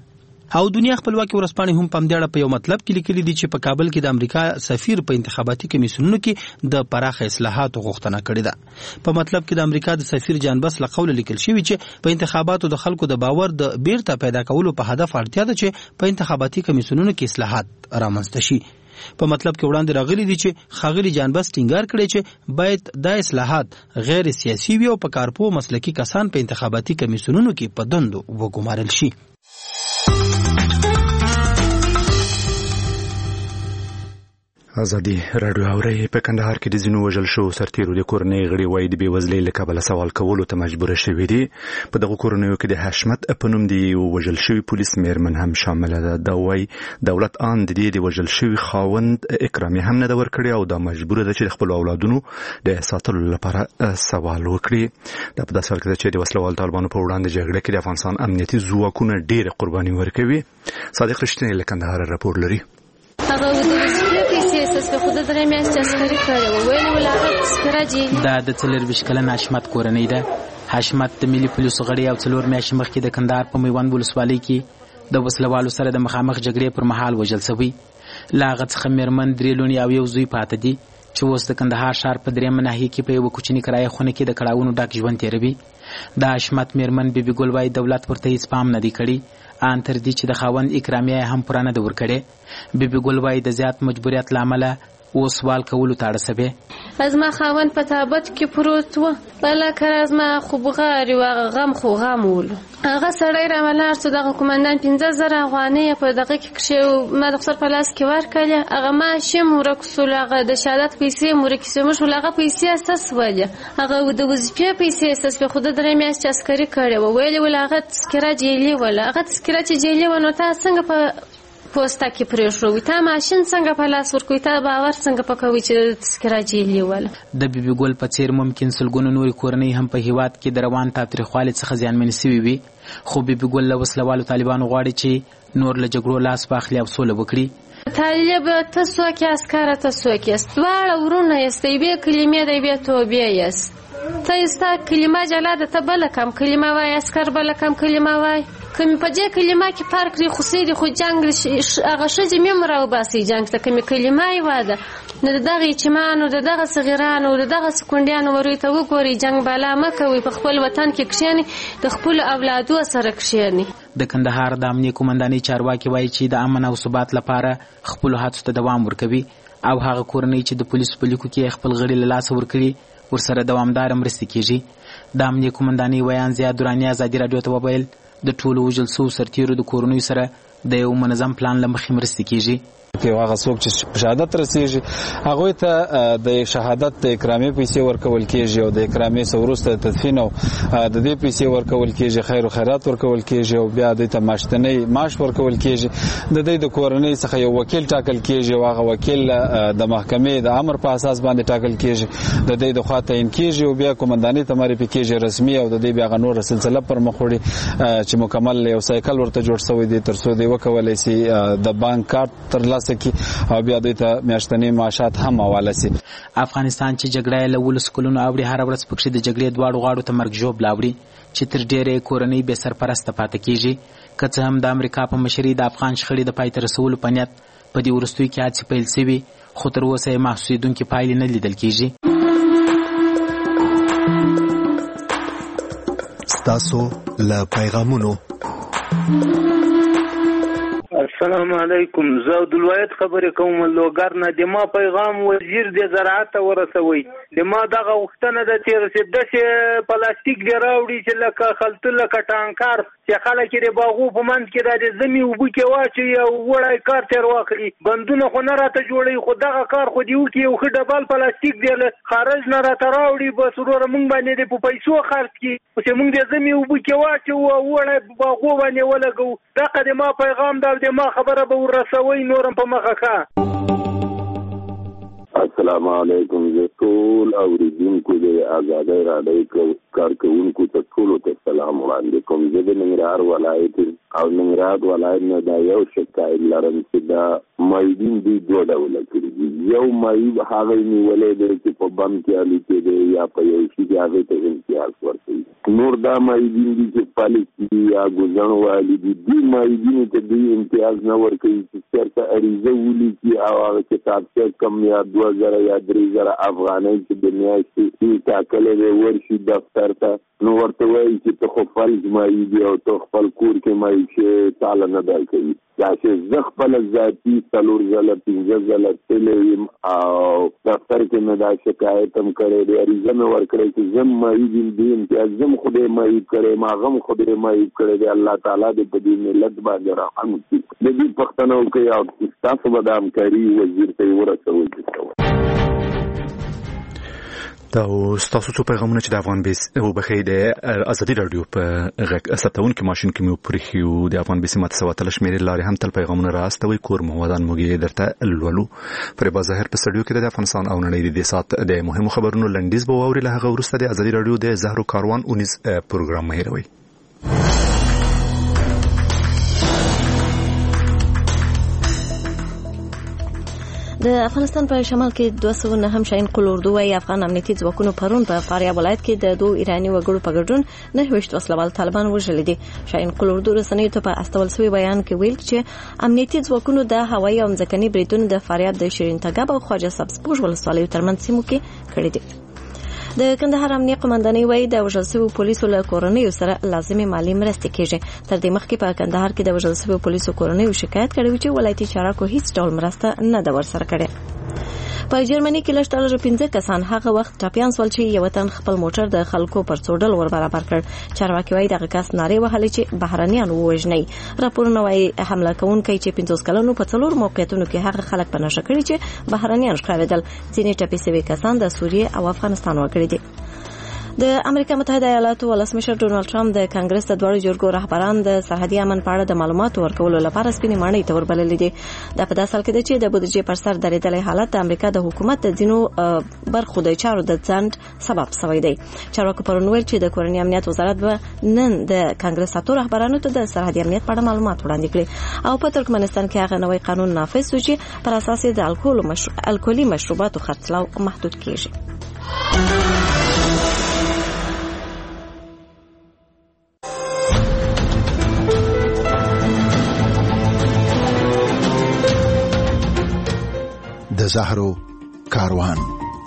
او دنیا خپلواکي ورځپاڼې هم په همدې اړه په یو مطلب کې لیکلي دي چې په کابل کې د امریکا سفیر په انتخاباتي کمیسیونونو کې د پراخه اصلاحاتو غوښتنه کړې ده. په مطلب کې د امریکا د سفیر جان بس له قوله لیکل شوی چې په انتخاباتو د خلکو د باور د بیرته پیدا کولو په هدف اړتیا ده چې په انتخاباتي کمیسیونونو کې اصلاحات رامنځته شي. په مطلب کې وړاندې راغلي دي چې ښاغلي جان بس ټینګار کړی چې باید دا اصلاحات غیر سیاسي وي او په کارپوه مسلکي کسان په انتخاباتي کمیسیونونو کې په دندو وګمارل شي. ازادي راډیو اوري په کندهار کې د ځینو وژل شو سرتیرو د کورنۍ غړي وایي د بېوزلۍ له کبله سوال کولو ته مجبور شوي دي. په دغه کورنیو کې د حشمت په نوم د وژل شوي پولیس میرمن هم شامله ده. دا وایي دولت ان د دې د وژل شوي خاوند اکرامي هم نه ده ورکړې او دا مجبور ده چې د خپل اولادونو د ساتلو لپاره سوال وکړي. دا په داسې حال کې ده چې د وسلوال طالبانو په وړاندې جګړه کې د افغانستان امنیتي ځواکونه ډېرې قرباني ورکوي. صادق رښتینی له کندهار راپور لري. هغه د پیسې اساس په خود درې میاشتې عسکري کړی و ویل ولایت سکراجي دا د 24 کلن حشمت کورنۍ ده. حشمت د ملي پولیسو غړی او 4 میاشتې مخکې د کندهار په میوند ولسوالۍ کې د وسلوالو سره د مخامخ جګړې پر مهال وژل شوی. له هغه څخه میرمن 3 لوڼې او 1 زوی پاتې دي چې اوس د کندهار ښار په 3 ناحیه کې په یو کوچني کرایه خونه کې د کړاوونو ډک ژوند تیروي. د حشمت میرمن بیبي ګل وايي دولت ورته هیڅ پام نه دی کړی ان تر دې چې د خاوند اکرامیه هم پرانه د ورکړي. بیبي ګل وايي د زیات مجبوریت لامل او سوال کولو تاړه سبه از ما خاوند په تابوت کې پروت و بل کر از ما خوبغاری و غم خو غمول هغه سړی را ملار څو دغه کومندان 15000 افغانۍ په دغه کې کښې ما د خسر په لاس کې ورکړل. هغه ما شم ورکسول هغه د شهادت پیسې مرکسې مش ولغه پیسې اساس ولې هغه د وظیفې پیسې اساس په خود درې میاشتې عسکري کړی و ویل ولغه تذکره جیلی ولا هغه تذکره چې جیلی ونه تا څنګه په پوسټه کې پرېښوي تا ماشین څنګه په لاس ورکوي تا باور څنګه پکوي چې تذکره جیلی ولا. د بیبي ګل په څیر ممکن سلګونو نوري کورنۍ هم په هیواد کې د روان تاریخوالي څخه زیانمن شوي وي خو بیبي ګل له وسلوالو طالبانو غواړي چې نور له جګړو لاس واخلي او سوله وکړي. طالب تاسو کې عسكر تاسو کې استوار ورونه یستې به کلمې د به توبې یست ته استا کلمه جلاده ته بل کم کلمه وای عسكر بل کم کلمه وای کوم په دې کلمه کې فرق لري خو سید خو جنگ هغه شې ممر او باسي جنگ ته کوم کلمه ای واده نه دغه چمانو دغه صغیرانو دغه سکونډیانو ورته وګوري جنگ بالا مکوي په خپل وطن کې کښینی د خپل اولادو سره کښینی. د کندهار د امنیه کومنداني چارواکي وایي چې د امن او ثبات لپاره خپل هڅو ته دوام ورکوي او هغه کورنۍ چې د پولیسو په لیکو کې خپل غړي له لاسه ورکړي ورسره دوامدار مرستې کیږي. د امنیه کومنداني ویان زیاد دراني ازادي رادیو ته وویل د ټولو وژل شوو سرتیرو د کورنیو سره د یو منظم پلان له مخې مرستې کیږي. کې هغه څوک چې شهادت رسیږي هغه ته د شهادت د اکرامي پیسې ورکول کیږي او د اکرامي سوروسته تدفین او د دې پیسې ورکول کیږي خیر او خیرات ورکول کیږي او بیا د تماشتنی معاش ورکول کیږي. د دې د کورنۍ څخه یو وکیل ټاکل کیږي او هغه وکیل د محکمې د امر په اساس باندې ټاکل کیږي د دې د خواته ان کیږي او بیا کومنداني تمری کیږي رسمي او د دې بیا غنور سلسله پر مخ وړي چې مکمل یو سایکل ورته جوړ شوی دی تر څو دی وکولای شي د بانک کارت تر لاسه او بیا دوی ته میاشتنی معاشات هم حواله سي. افغانستان چې جګړه له ولس کلونو اوړي هر ورځ پکې د جګړې دواړو غاړو ته مرګ ژوب لاوړي چې تر ډېرې کورنۍ به سرپرسته پاتې کیږي. که څه هم د امریکا په مشرۍ د افغان شخړې د پای ته رسولو په نیت په دې وروستیو کې هڅې پیل شوي خو تر اوسه یې محسوسېدونکې پایلې نه لیدل کیږي. ستاسو له پیغامونو السلام علیکم زه عبدالواحد خبرې کوم لوګر نه د ما پیغام وزیر د زراعت ورسوي د ما دغه وختنه د تیر داسې پلاستیک دی راوړي چې لکه خلطه لکه ټانکر چې خلک یې باغو په منځ کې د زمي اوبه کې واچي او وړای کار تر واخلي بندونه خو نه راته جوړي خو دغه کار خو دی وکي یو خډه بال پلاستیک دی خارج نه راته راوړي بس ورور مونږ باندې په پیسو خرڅ کی چې مونږ د زمي اوبه کې واچو او وړای باغو باندې ولګو دغه د ما پیغام د ما خبره به ورسوي نورم په مخه کا. السلام علیکم زه ټول اوریدونکو د آزادۍ راډیو کارکوونکو ته ټولو ته سلام وړاندې کوم. زه د ننګرهار ولایت او ننګرهار ولایت نه دا یو شکایت لرم چې دا مایدین دی دوه ډوله کړي دي. یو مایب هغه نیولې دی چې په بم کې الي کې دی یا په یو شي کې هغه ته امتیاز ورکوي. نور دا مایدین دي چې پالیسي یا ګوزن والی دي مایدین ته دی امتیاز نه ورکوي چې چېرته عریضه ولیکي او هغه کتاب چې کم یا 2000 یا 3000 افغانۍ چې د میاشتې ټاکلې دی ورشي دفتر ته نو ورته وایي چې ته خو فرض مایي دی او ته خپل کور کې مایي چې تعالی نه درکوي. دا چې زه خپل ذاتي 4 ځله 5 ځله تللی او دفتر کې مې دا شکایت هم کړی دی عریضه مې ورکړی چې زم مایي دي امتیاز زم خدای مایي کړی ما غم خدای مایي کړی دی. الله تعالی دې په دې ملت باندې رحم وکړي. د دې پښتنو کې او تاسو به د همکاري وزیر ته ورسوي. دا تاسو څو پیغامونه چې د افغان بیس او بخې د ازادي رادیو په غږ ستون کې ماشين کې مو پرخیو د افغان بیس ماته سواتل شمیرې لارې هم تل پیغامونه راستوي کور موادان موږ درته الولو پر بازار په سټډیو کې د افغانستان او نړۍ د سات د مهمو خبرونو لنډیز به ووري له هغه ورسته د ازادي رادیو د زهرو کاروان 19 پروګرام مهیروي. د افغانستان په شمال کې 209 شاهین قل اردو وايي افغان امنیتي ځواکونو پرون په فاریاب ولایت کې د 2 ایراني وګړو په ګډون 9 وسلوال طالبان وژل دي. شاهین قل اردو رسنیو ته په استول سوی بیان کې ویل چې امنیتي ځواکونو د هوایي او ځمکني بریدونو د فاریاب د شیرین تګاب او خواجه سبزپوش ولسوالیو ترمنځ سیمو کې کړی دي. د کندهار امنیه قومندانۍ وايي د وژل شویو پولیسو له کورنیو سره لازمي مالی مرستې کیږي. تر دې مخکې په کندهار کې د وژل شویو پولیسو کورنیو شکایت کړی چې ولایتي چارواکو هیڅ ډول مرسته نه ده ورسره کړې. په جرمني کې لږ 15 کسان هغه وخت ټاپیان سول چې یو تن خپل موټر د خلکو پر څوډل ور برابر کړ. چارواکي وايي دغه کس نارې وهلې چې بهرانيان ووژني. راپورونه وايي حمله کوونکي چې 50 کلونو په څلور موقعیتونو کې هغه خلک په نشه کړی چې بهرانيان ښکارېدل. ځینې ټپي شوي کسان د سوریې او افغانستان وګړي دي. د امریکا متحده ایالاتو ولسمشر ډونالد ټرمپ د کانګرس د دوړو جرګو رهبران د سرحدي امن په اړه د معلوماتو ورکولو لپاره سپینې ماڼۍ ته وربللې دي. دا په داسې حال کې ده چې د بودیجې پر سر درېدلې حالت د امریکا د حکومت د ځینو برخو د چارو د ځنډ سبب شوی دی. چارواکو پرون ویل چې د کورنۍ امنیت وزارت به نن د کانګرس اتو رهبرانو ته د سرحدي امنیت په اړه معلومات وړاندې کړي او په ترکمنستان کې هغه نوی قانون نافذ شو چې پر اساس د الکولي مشروباتو خرڅلاو محدود کیږي. د زهرو کاروان.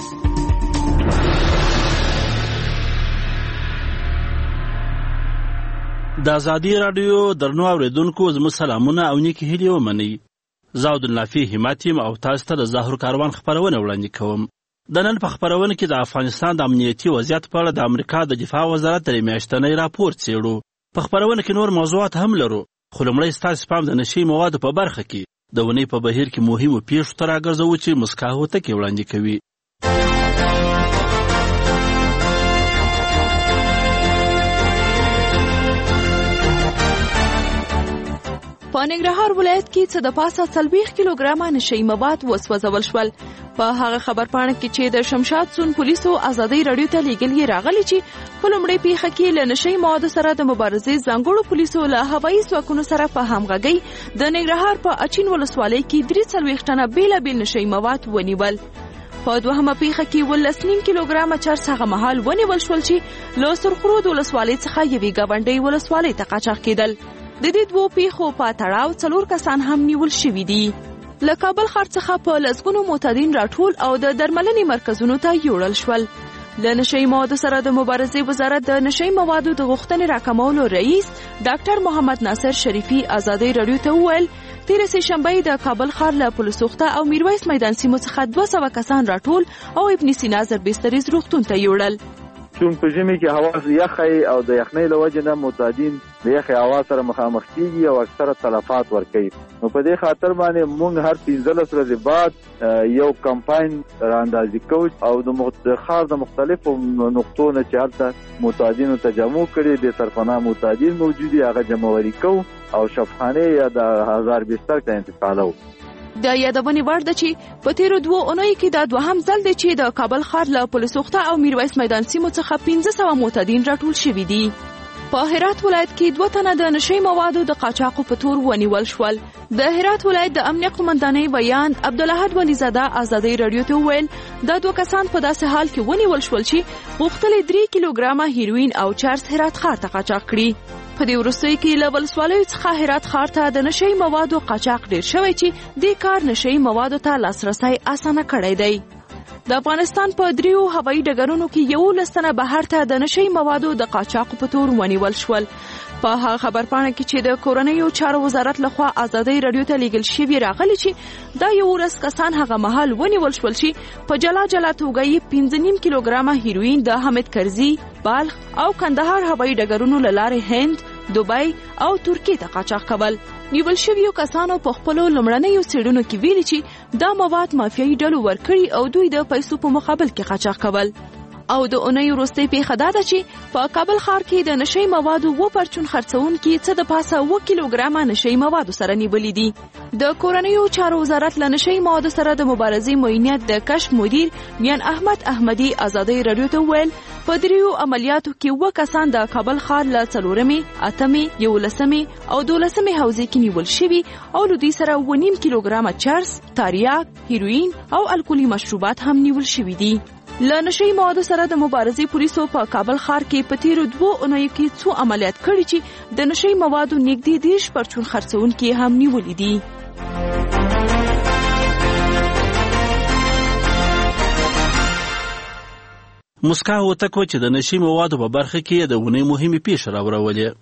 د ازادي رادیو درنو اوریدونکو زموږ سلامونه او نیکی هیلې ومنئ. زه عبدالنافع همت یم او تاسو ته د زهرو کاروان خپرونه وړاندې کوم. د نن په خپرونه کې د افغانستان د امنیتي وضعیت په اړه د امریکا د دفاع وزارت درې میاشتنی راپور څیړو. په خپرونه کې نور موضوعات هم لرو خو لومړی ستاسو پام د نشي موادو په برخه کې د ونې په بهیر کې مهمو پیښو ته راګرځوو چې مسکا هوتکې وړاندې کوي. په ننګرهار ولایت کې څه د پاسه 40 کیلوګرامه نشئی مواد وسوځول شول. په هغه خبرپاڼه کې چې د شمشاد سون پولیسو ازادي رادیو ته لیږلي راغلي چې په لومړۍ پیښه کې له نشئی موادو سره د مبارزې ځانګړو پولیسو له هوایي ځواکونو سره په همغږۍ د ننګرهار په اچین ولسوالۍ کې 43 ټنه بیلابیل نشئی مواد ونیول. په دوهمه پیښه کې 19 کیلوګرامه چرس هغه مهال ونیول شول چې له سرخرود ولسوالۍ څخه یوې ګاونډۍ ولسوالۍ ته قاچاق کېدل. د دې دوه پیښو په تړاو 4 کسان هم نیول شوي دي. له کابل ښار څخه په لسګونو معتادین راټول او د درملنې مرکزونو ته یوړل شول. له نشئی موادو سره د مبارزې وزارت د نشئی موادو د غوښتنې راکمولو رئیس ډاکټر محمد ناصر شریفي ازادي رادیو ته وویل تیر سه شنبه د کابل ښار له پولیسوخته او میرویس میدان سیمو څخه 200 کسان راټول او ابن سینا زربستریز روغتون ته یوړل. چون په ژمي کې هوا یخی او د یخنۍ له وجې نه معتادین د یخې هوا سره مخامخ کیږي او اکثره تلفات ورکوي. نو په دې خاطر باندې موږ هر 15 ورځې بعد یو کمپاین رااندازي کوو او د ښار د مختلفو نقطو نه چې هلته معتادینو ته جمع کړي د سرپناه معتادین موجود دي هغه جمعوري کوو او شفخانه یا د هزار بستر ته انتقالوو. د یادونې وړ ده چې په تیرو 2 اونیو کې دا دوهم ځل دی چې د کابل ښار له پولیسوخته او میرویس میدان سیمو څخه 1500 معتادین راټول شوي دي. په هرات ولایت کې 2 تنه د نشي موادو د قاچاقو په تور ونیول شول. د هرات ولایت د امنیه قومندانۍ بیان عبدالاحد ولیزاده ازادي رادیو ته وویل دا 2 کسان په داسې حال کې ونیول شول چې غوښتل 3 کیلوګرامه هیروین او چرس هرات ښار ته قاچاق کړي. په دې وروستیو کې له ولسوالیو څخه هرات ښار ته د نشي موادو قاچاق ډیر شوی چې دې کار نشي موادو ته لاسرسی اسانه کړی دی. د افغانستان په 3 هوایي ډګرونو کې 11 تنه بهر ته د نشي موادو د قاچاق په تور ونیول شول. په هغه خبرپاڼه کې چې د کورنیو چارو وزارت لخوا ازادي رادیو ته لیږل شوی راغلی چې دا 11 کسان هغه مهال ونیول شول چې په جلا جلا توګه یې 5.5 کیلوګرامه هیروین د حمید کرزي، بالغ او کندهار هوایي ډګرونو له لارې هند، دوبۍ او ترکیې ته قاچاق کول. نیول شویو کسانو په خپلو لومړنیو څېړنو کې ویلي چې دا مواد مافیایي ډلو ورکړي او دوی د پیسو په مقابل کې قاچاق کول. او د اونۍ وروستۍ پیښه دا ده چې په کابل ښار کې د نشي موادو 2 پرچون خرڅونکي څه د پاسه 2 کیلوګرامه نشي موادو سره نیولي دي. د کورنیو چارو وزارت له نشي موادو سره د مبارزې معینیت د کشف مدیر میان احمد احمدي ازادي رادیو ته وویل په 3 عملیاتو کې 2 کسان د کابل ښار له 4مې، 8مې، 11مې او 12مې حوزې کې نیول شوي او له دوی سره 1.5 کیلوګرامه چرس، تاریاک، هیروین او الکولي مشروبات هم نیول شوي دي. له نشي موادو سره د مبارزې پولیسو په کابل ښار کې په تیرو 2 اونیو کې څو عملیات کړي چې د نشي موادو نږدې 10 پرچون خرڅونکي هم نیولي دي. مسکا هوتک چې د نشي موادو په برخه کې د اونۍ مهمې پیښې راوړولې.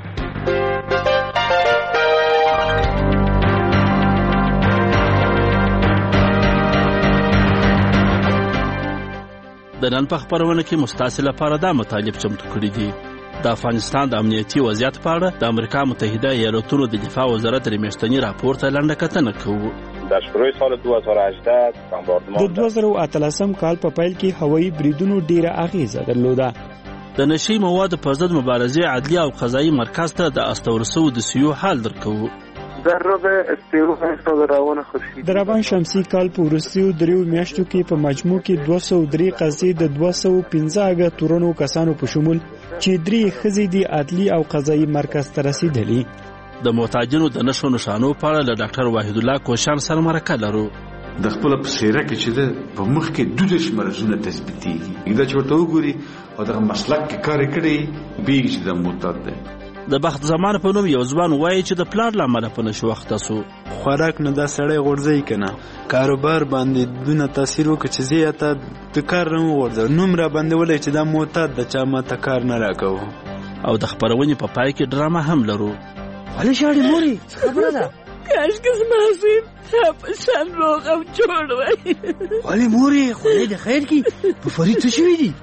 د نن په خبرونه کې مستاسل لپاره دا مطالب چمتو کړي دي. د افغانستان د امنیتي وضعیت په اړه د امریکا متحده ایالاتونو د دفاع وزارت میاشتنی راپور ته لنډه کتنه کوو. در شروع سال 2018 بمباردمان د 2018 کال په پیل کې هوایي بریدونو ډیره اغیزه درلوده. د نشي موادو پر ضد مبارزې عدلیه او قضایي مرکز ته د استورسو د سیو حال درکوو. در روان شمسي کال په وروستیو 3 میاشتو کې په مجموع کې 203 قضیې د 215 تورنو کسانو په شمول چې 3 ښځې د عدلي او قضایي مرکز ته رسیدلي. د محتاجینو د نښو نښانو په اړه له ډاکټر واحد الله کوشان سره مرکه لرو. د خپل په سیره کې چې د په مخ کې 12 مرزونه تثبیتېږي دا چې ورته وګوري او دغه مسلک کې کار کړي بیګ چې د مرتد دی. د بخت زمان په نوم یو ځوان وایي چې د پلار لامل په نشو وخت تاسو خوراک نه دا سړی غورځي کنه کاروبار باندې دونه تاثیر وکړي چې زیاته د کار نه ورځ نوم را باندې ولې چې دا معتاد د چا ماته کار نه راکوه. او د خبرونې په پای کې ډرامه هم لرو. ولې شاړې موري خبره ده کاش که زما زوی په شان روغ او جوړ وای. ولې موري خدای دې خیر کړي په فرید څه شوي دي.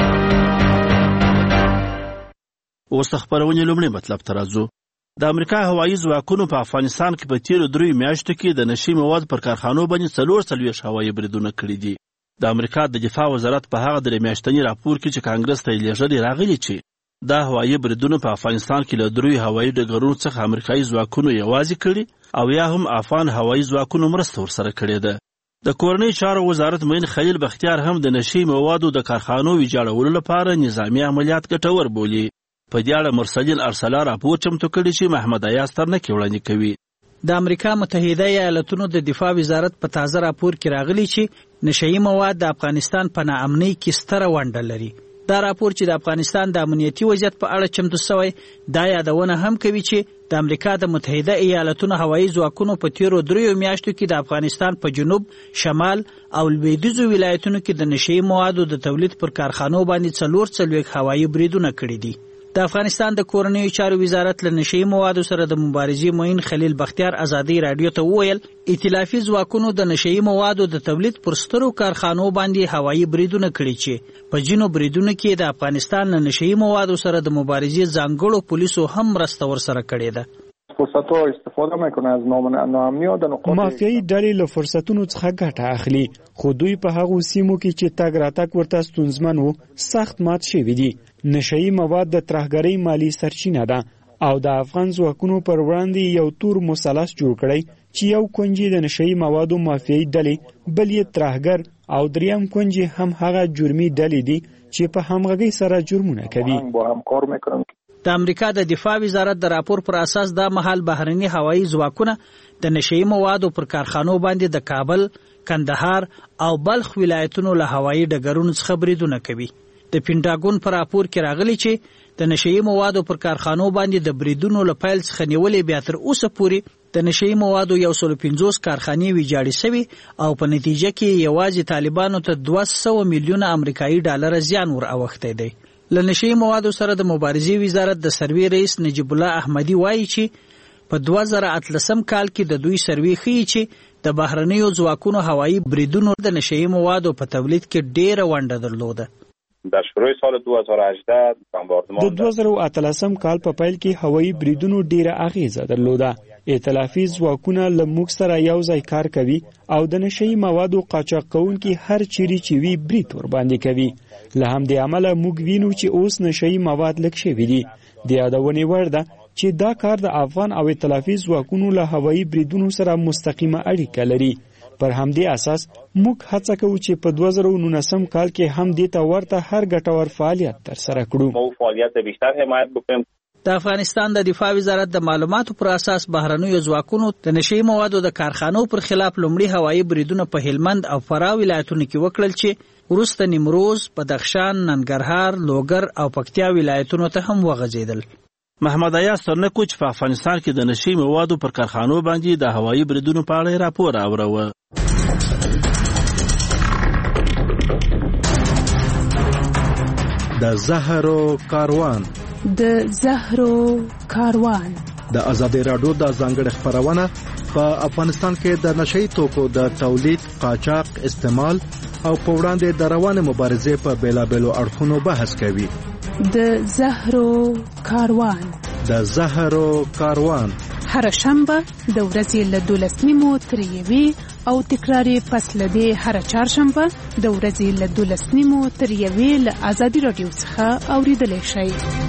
اوس د خبرونې لومړی مطلب ته راځو. د امریکا هوایي ځواکونو په افغانستان کې په تیرو 3 میاشتو کې د نشي مواد پر کارخانو باندې 44 هوایي بریدونه کړي دي. د امریکا د دفاع وزارت په هغه 3 میاشتني راپور کې چې کانګرس ته لیږلي راغلي چې دا هوایي بریدونه په افغانستان کې له 3 هوایي ډګرونو څخه امریکایي ځواکونو یوازې کړي او یا هم افغان هوایي ځواکونو مرسته ورسره کړې ده. د کورنۍ چارو وزارت معین خلیل بختیار هم د نشي موادو د کارخانو ویجاړولو لپاره نظامي عملیات ګټور بولي. په دې اړه مرسلین ارسلا راپور چمتو کړی چې محمد ایاز ترنکي وړاندې کوي. د امریکا متحده ایالاتونو د دفاع وزارت په تازه راپور کې راغلی چې نشئی مواد د افغانستان په ناامنۍ کې ستره ونډه لري. دا راپور چې د افغانستان د امنیتي وضعیت په اړه چمتو شوی دا یادونه هم کوي چې د امریکا د متحده ایالاتونو هوایي ځواکونو په تیرو 3 میاشتو کې د افغانستان په جنوب، شمال او لویدیځو ولایتونو کې د نشئی موادو د تولید پر کارخانو باندې 44 هوایي بریدونه کړي دي. د افغانستان د کورنیو چارو وزارت له نشئی موادو سره د مبارزې معین خلیل بختیار ازادي رادیو ته وویل ائتلافي ځواکونو د نشئی موادو د تولید پر سترو کارخانو باندې هوایي بریدونه کړي چې په جنو بریدونو کې د افغانستان له نشئی موادو سره د مبارزې ځانګړو پولیسو هم مرسته ورسره کړې ده. مافیایي ډلې له فرصتونو څخه ګټه اخلي خو دوی په هغو سیمو کې چې تګ راتګ ورته ستونزمن وو سخت مات شوي دي. نشئی مواد د ترهګرۍ مالی سرچینه ده او د افغان ځواکونو پر وړاندې یو تور مثلث جوړ کړی چې یو کونج د نشئی موادو مافیایي ډلې بل یې ترهګر او دریم کونج هم هغه جرمي ډلې دي چې په همغږۍ سره جرمونه کوي. د امریکا د دفاع وزارت د راپور پر اساس دا مهال بهرني هوایي ځواکونه د نشئی موادو پر کارخانو باندې د کابل، کندهار او بلخ ولایتونو له هوایي ډګرونو څخه بریدونه کوي. د پینټاګون پر راپور کې راغلی چې د نشئی موادو پر کارخانو باندې د بریدونو له پیل څخه نیولې بیا تر اوسه پورې د نشئی موادو 150 کارخانې ویجاړې شوي او په نتیجه کې یوازې طالبانو ته 200 میلیونه امریکایي ډالر زیان ور اوښتی دی. له نشئی موادو سره د مبارزې وزارت د سروې رئیس نجیب الله احمدي وایي چې په 2013 کال کې د دوی سروې ښیي چې د بهرنیو ځواکونو هوایي بریدونو د نشئی موادو په تولید کې ډېره ونډه درلوده. در شروع سال 2018 بمباردمان د 2013 کال په پیل کې هوایي بریدونو ډیره اغیزه درلوده. ائتلافي ځواکونه له موږ سره یو ځای کار کوي او د نشئی موادو قاچاق کوونکي هر چیرې چې وی برید ور باندې کوي. له همدې امله موږ وینو چې اوس نشئی مواد لږ شوي دي. د یادونې وړ ده چې دا کار د افغان او ائتلافي ځواکونو له هوایي بریدونو سره مستقیمه اړیکه لري. پر همدې اساس موږ هڅه کوو چې په 2019 کال کې هم دې ته ورته هر ګټور فعالیت ترسره کړو. مو فعالیت بیشتر حمایت وکړو. د افغانستان د دفاع وزارت د معلوماتو پر اساس بهرنیو ځواکونو د نشئی موادو د کارخانو پر خلاف لومړي هوایي بریدونه په هلمند او فراه ولایتونو کې وکړل چې وروسته نیمروز، بدخشان، ننګرهار، لوګر او پکتیا ولایتونو ته هم وغځېدل. محمد ایاز سرنکو چې په افغانستان کې د نشئی موادو پر کارخانو باندې د هوایي بریدونو په اړه راپور اوروه. د زهرو کاروان د ازادي رادیو د ځانګړي خبرونه په افغانستان کې د نشئی توکو د تولید، قاچاق، استعمال او په وړاندې د روانه مبارزې په بیلابېلو اړخونو بحث کوي. د زهرو کاروان هر شنبه د ورځې له 12:30 تر 1 او تکراری پس لدې هر چهارشنبه د ورځې له 12:30 تر 1 له ازادي رادیو څخه اوریدلای شئ.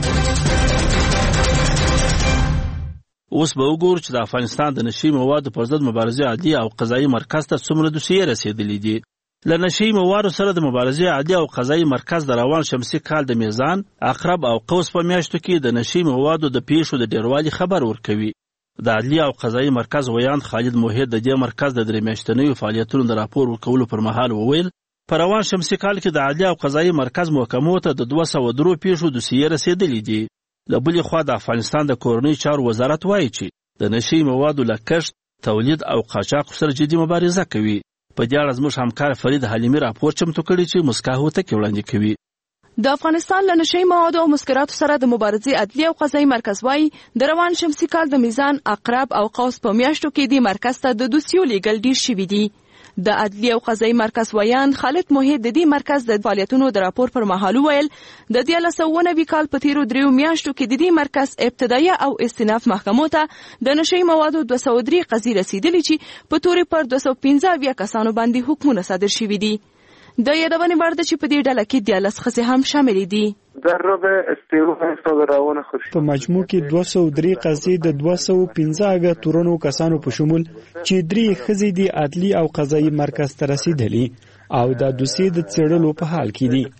اوس به وګورو چې د افغانستان د نشئی موادو پر ضد مبارزې عادي او قضایي مرکز ته څومره دوسیې رسیدلې دي. له نشئی موادو سره د مبارزې عادي او قضایي مرکز د روان شمسي کال د میزان، عقرب او قوس په میاشتو کې د نشئی موادو د پیښو د ډیروالي خبر ورکوي. د عدلي او قضایي مرکز ویاند خالد موحد د دې مرکز د 3 میاشتنیو فعالیتونو د راپور ورکولو پر مهال وویل په روان شمسي کال کې د عدلي او قضایي مرکز محکمو ته د 203 پیښو دوسیې رسیدلې دي. له بلې خوا د افغانستان د کورنۍ چارو وزارت وایي چې د نشئی موادو له کښت، تولید او قاچاق سره جدي مبارزه کوي. په دې اړه زموږ همکار فرید حلیمي راپور چمتو کړی چې مسکا هوتکي وړاندې کوي. د افغانستان له نشئی موادو او مسکراتو سره د مبارزې عدلي او قضایي مرکز وایي د روان شمسي کال د میزان، عقرب او قوس په میاشتو کې د مرکز ته د دوسیو لیږل ډیر شوي دي. د عدلي او قضایي مرکز ویاند خالد موحد د دې مرکز د فعالیتونو د راپور پر مهال ویل د 1990 کال په تیرو 3 میاشتو کې د دې مرکز ابتدایي او استئناف محکمو ته د نشئی موادو 203 قضیې رسیدلې چې په تورې پر 215 کسانو باندې حکمونه صادر شوي دي. د یادونې وړ ده چې په دې ډله کې 14 ښځې هم شاملې دي. په مجموع کې 203 قضیې د 215 تورنو کسانو په شمول چې 3 ښځې د عدلي او قضایي مرکز ته رسیدلي او د دوسیې د څېړلو په حال کې دي.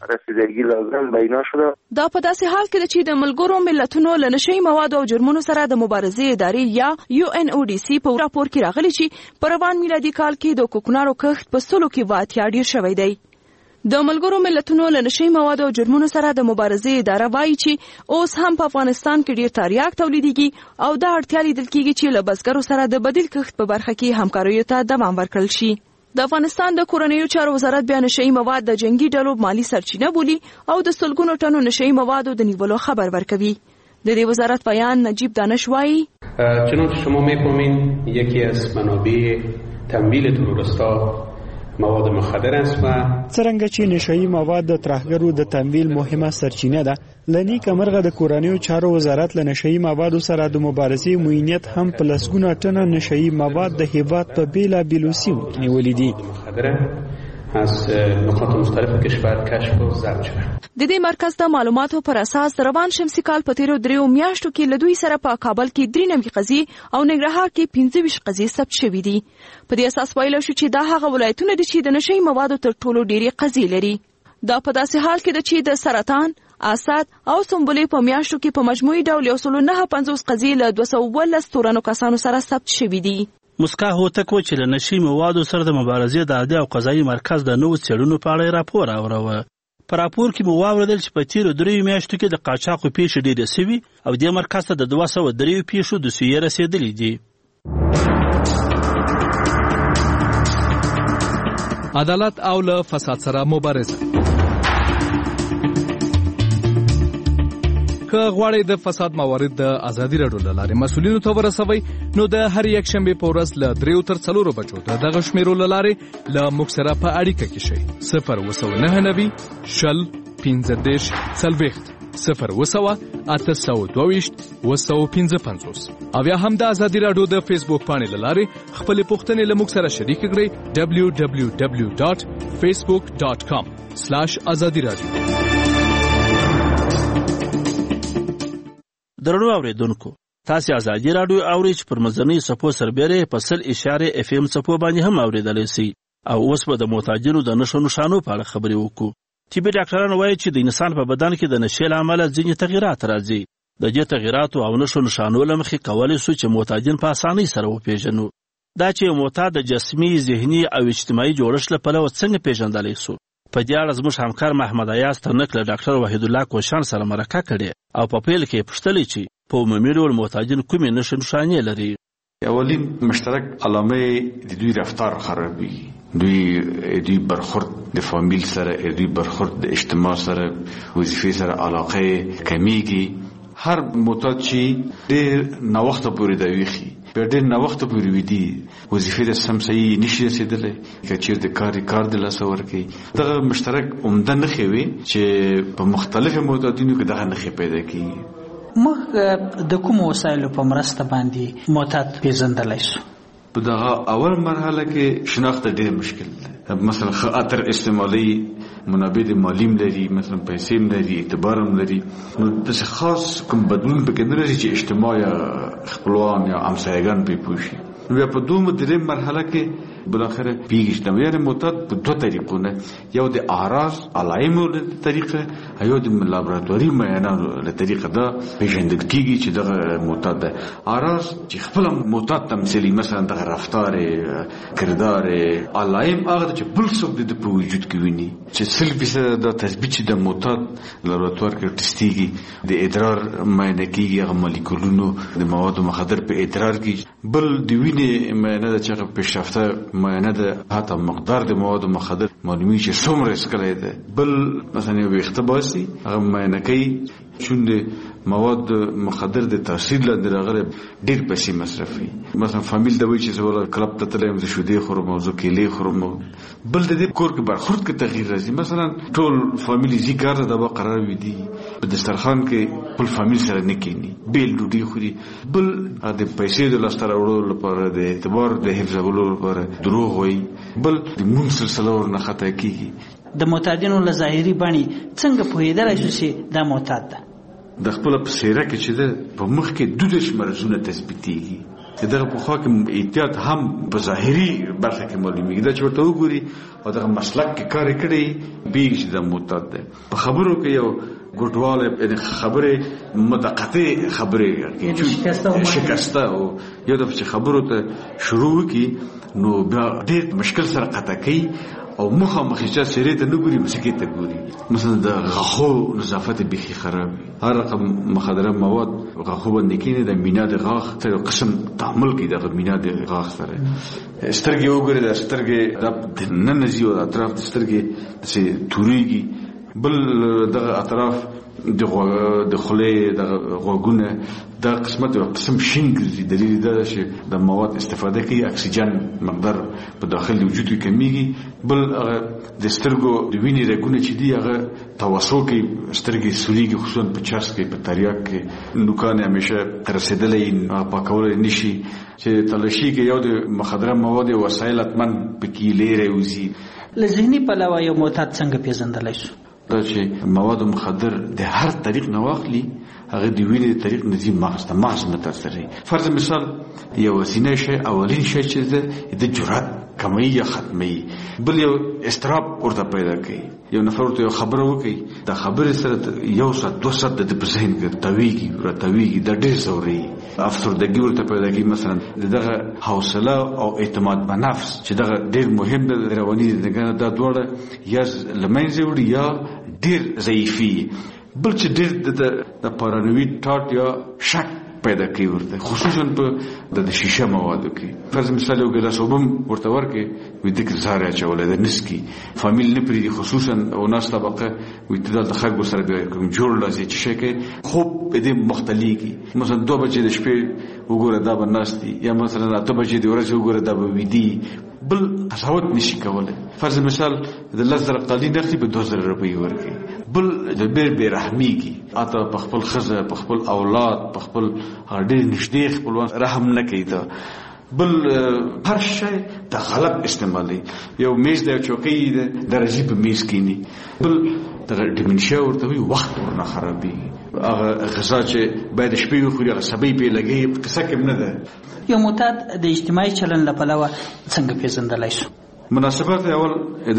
دا په داسې حال کې ده چې د ملګرو ملتونو له نشئی موادو او جرمونو سره د مبارزې ادارې یا UNODC په راپور کې راغلي چې په روان میلادي کال کې د کوکنارو کښت په 100 کې واتیا ډیر شوی دی. د ملګرو ملتونو له نشئی موادو او جرمونو سره د مبارزې اداره وایي چې اوس هم په افغانستان کې ډیر تریاک تولیدېږي او دا اړتیا لیدل کېږي چې له بزګرو سره د بدیل کښت په برخه کې همکاریو ته دوام ورکړل شي. د افغانستان د کورنیو چارو وزارت بیا نشئی مواد د جنگي ډلو مالی سرچینه بولي او د سلګونو ټنو نشئی موادو د نیولو خبر ورکوي. د دې وزارت بیان نجیب دانش وایي چنانچه شما می‌فهمین یکی از منابع تمویل تروریستا مواد مخدر است و څرنګه چې نشئی مواد د ترهګرو د تمویل مهمه سرچینه ده، لنی کمرغه د کورنیو چارو وزارت له نشئی موادو سره د مبارزې موینیت هم په لسګونه ټنه نشئی مواد د هیواد په بیلابېلو سیمو کې نیولې دي. از نقاط مختلف کشور کشف و ضبط شده. د دې مرکز د معلوماتو پر اساس روان شمسي کال په تیرو 3 میاشتو کې له دوی سره په کابل کې 93 قضیې او ننګرهار کې 25 قضیې ثبت شوې دي. په دې اساس ویل شو چې دا هغه ولایتونه دي چې د نشئی موادو تر ټولو ډېری قضیې لري. دا په داسې حال کې ده چې د سرطان، اسد او سنبلې په میاشتو کې په مجموعي ډول 159 قضیې له 212 تورنو کسانو سره ثبت شوي دي. مسکا هوتک و چې له نشي موادو سره د مبارزې د عادي او قضایي مرکز د نوو څېړنو په اړه راپور اوروه. په راپور کې مو واوریدل چې په تیرو 3 میاشتو کې د قاچاقو پیښې ډېرې سوي او دې مرکز ته د 203 پیښو د سویې رسېدلې دي. عدالت او له فساد سره مبارزه. که غواړئ د فساد موارد د ازادي راډیو له لارې مسؤلینو ته ورسوئ نو د هر یک شنبې په ورځ له 3 تر 4 بجو د دغه شمیرو له لارې له موږ سره په اړیکه کې شئ. 02990 شل 15 40 0 822 255 او یا هم د ازادي راډیو د فیسبوک پاڼې له لارې خپلې پوښتنې له موږ سره شریک کړئ. www.facebook.com/azadi radio. درنو اوریدونکو، تاسو ازادي راډیو اورئ چې پر مزنی سپو سربېره په 100.0 FM سپو باندې هم اوریدلی سي. او اوس به د معتادینو د نشو نشانو په اړه خبرې وکړو. طبي ډاکټران وایي چې د انسان په بدن کې د نشې له امله ځینې تغیرات راځي. د دې تغیراتو او نشو نشانو له مخې کولی سو چې معتادین په اسانۍ سره وپېژنو. دا چې معتاد د جسمي، ذهني او اجتماعي جوړښت له پلوه څنګه پېژندلی سو؟ په دې اړه زموږ همکار محمد ایاز ترنک له ډاکټر وحید الله کوشان سره مرکه کړې او په پیل کې یې پوښتلې چې په عمومي ډول معتادین کومې نښې نښانې لري. اولین مشترک علامه د دوی رفتار خرابي، دوی برخورد د فامیل سره، دوی برخورد د اجتماع سره، وظیفې سره علاقه کمیږي. هر معتاد چې ډېر ناوخته پورې دا ویښي، بیا ډېر ناوخته پورې ویدي، وظیفې د سم صحیح نشي رسېدلی، که چېرته کار د لاسه ورکوي. دغه مشترک عمده نښې وي چې په مختلفو معتادینو کې دغه نښې پیدا کېږي. موږ د کومو وسایلو په مرسته باندې معتاد پېژندلی شو؟ په دغه اول مرحله کې شناخت ډېر مشکل دی. مثلا ښه عطر استعمالي، منابع د مالیم لري، مثلا پیسې هم لري، اعتبار هم لري، نو داسې خاص کوم بدلون پکې نه راځي چې اجتماع یا خپلوان یا همسایګان پرې پوه شي. نو بیا په 2 مرحله کې بالاخره پیږي چې یعنې معتاد په 2 طریقو نه، یو د اعراض علایمو له طریقه، یو د لابراتواري معایناتو له طریقه دا پیژندل کېږي چې دغه معتاد ده. اعراض چې خپل معتاد تمثیلي، مثلا دغه رفتار، کردار، علایم هغه چې بل څوک د په وجود کې ویني چې 100% دا تثبیت چې د معتاد لابراتوار کې ټسټیږي، د ادرار معاینه کېږي، هغه مالیکولونو د موادو مخدر په ادرار کې، بل د وینې معاینه ده چې هغه پیشرفته معاینه ده، حتی مقدار د موادو مخدر معلومي چې څومره اسکلی ده. بل مثلا یو ویښته باسي، هغه معاینه کوي چون د مواد مخدر د تاثیر لاندې راغلی ډېر پیسې مصرفوي. مثلا فامیل ته وایي چې زه ولا کلب ته تللی یم، زه شیدې خورم او زه کیلې خورم. بل د دې کور کې برخورد کې تغییر راځي. مثلا ټول فامیل ځي کار ته، دا به قرار ویدي په دسترخوان کې خپل فامیل سره نه کښېني، بېل ډوډۍ خوري. بل د پیسې د لاسته راوړلو لپاره، د اعتبار د حفظولو لپاره دروغ وایي. بل د مونږ سلسله ورنه خطا کېږي. د معتادینو له ظاهري بڼې څنګه پوهېدلی شو چې دا معتاد ده؟ د خپل په څېره کې چې ده په مخ کې 12 مرضونه تثبیتېږي. دغه په خوا کې احتیاط هم په ظاهري برخه کې معلومیږي. دا چې ورته وګوري او دغه مسلک کې کار کړی بیږي چې دا معتاد ده. په خبرو کې یو ګډواله، یعنې خبرې متقطع خبرې شکسته، او یو دفعه چې خبرو ته شروع وکړي نو بیا ډېر مشکل سره قطع کوي او مخامخ چې سری ته نه ګوري، مسکې ته ګوري. مثلا د غاښو نظافت بیخي خراب وي، هر رقم مخدره مواد غاښو باندې کېني، د مینا د غاښ ته یو قسم تعامل کوي دغه مینا د غاښ سره. سترګې وګوري، د سترګې دننه ځي او اطراف د سترګې داسې توریږي. بل دغه اطراف د خولې، د غوږونه، دا قسمت یو قسم شین ګرځي. دلیل دا ده چې د مواد استفاده کوي، اکسیجن مقدار په داخل د وجود کې کمیږي. بل هغه د سترګو د وینې رګونه چې دي هغه توسع کوي، سترګې سوریږي، خصوصا په چرس کې، په تریاک کې. نوکان همیشه رسېدلی پاکولی نشي. چې تلاشي کې یو د مخدره مواد وسایل حتمن پکې لیرې وځي. له ذهني پلوه یو معتاد څنګه پېژندلی شو؟ دا چې مواد مخدر د هر طریق نه واخلي، هغه د وینې د طریق نزی مغز ته مغز متاثر فرض مثال یو وسینه شي اولین شي چې د جرأت کمی یا ختمی بل یو استراب ورته پیدا کوي یو نفر ورته خبره وکي دا خبره سره یو سات دو سات د بزین کې تویږي د ډېر زوري افسردګي ورته پیدا کوي مثلا دغه حوصله او اعتماد په نفس چې دغه ډېر مهم دی رواني دغه د دوړه یا لمنځه وړي یا ډېر ضعیفي بل چې ډېر د پارانوید ټاټ یا شک پیدا کوي ورته خصوصا په د شیشه موادو کې فرض مثال یو ګلاس وبم ورته ورکه وې د کزاره چولې د نسکی فامیل نه پری خصوصا او ناس طبقه وې د خلکو سره به کوم جوړ لاسي چې شکه خوب دې مختلفي مثلا 2 بجې د شپې وګوره دا بناستي یا مثلا 8 بجې د ورځې وګوره دا به ودی بل قساوت نشي کولای فرض مثال د لزر قالی نخلي په 2000 روپۍ ورکه بل د بیر رحمیږي اته په خپل خزه په خپل اولاد په خپل ډېر نږدې خپلوان رحم نه کوي دا بل هر شی د غلط استعمالي یو میز د چوکۍ د درجه په میز کینی بل د ډیمنشیا ورته وي وخت ورنه خرابي هغه غذا چې باید شپې وخوري هغه سبې په لګي قصه کې نه ده یو معتاد د اجتماعي چلن لپاره څنګه پیژندلای شو مناسبات اول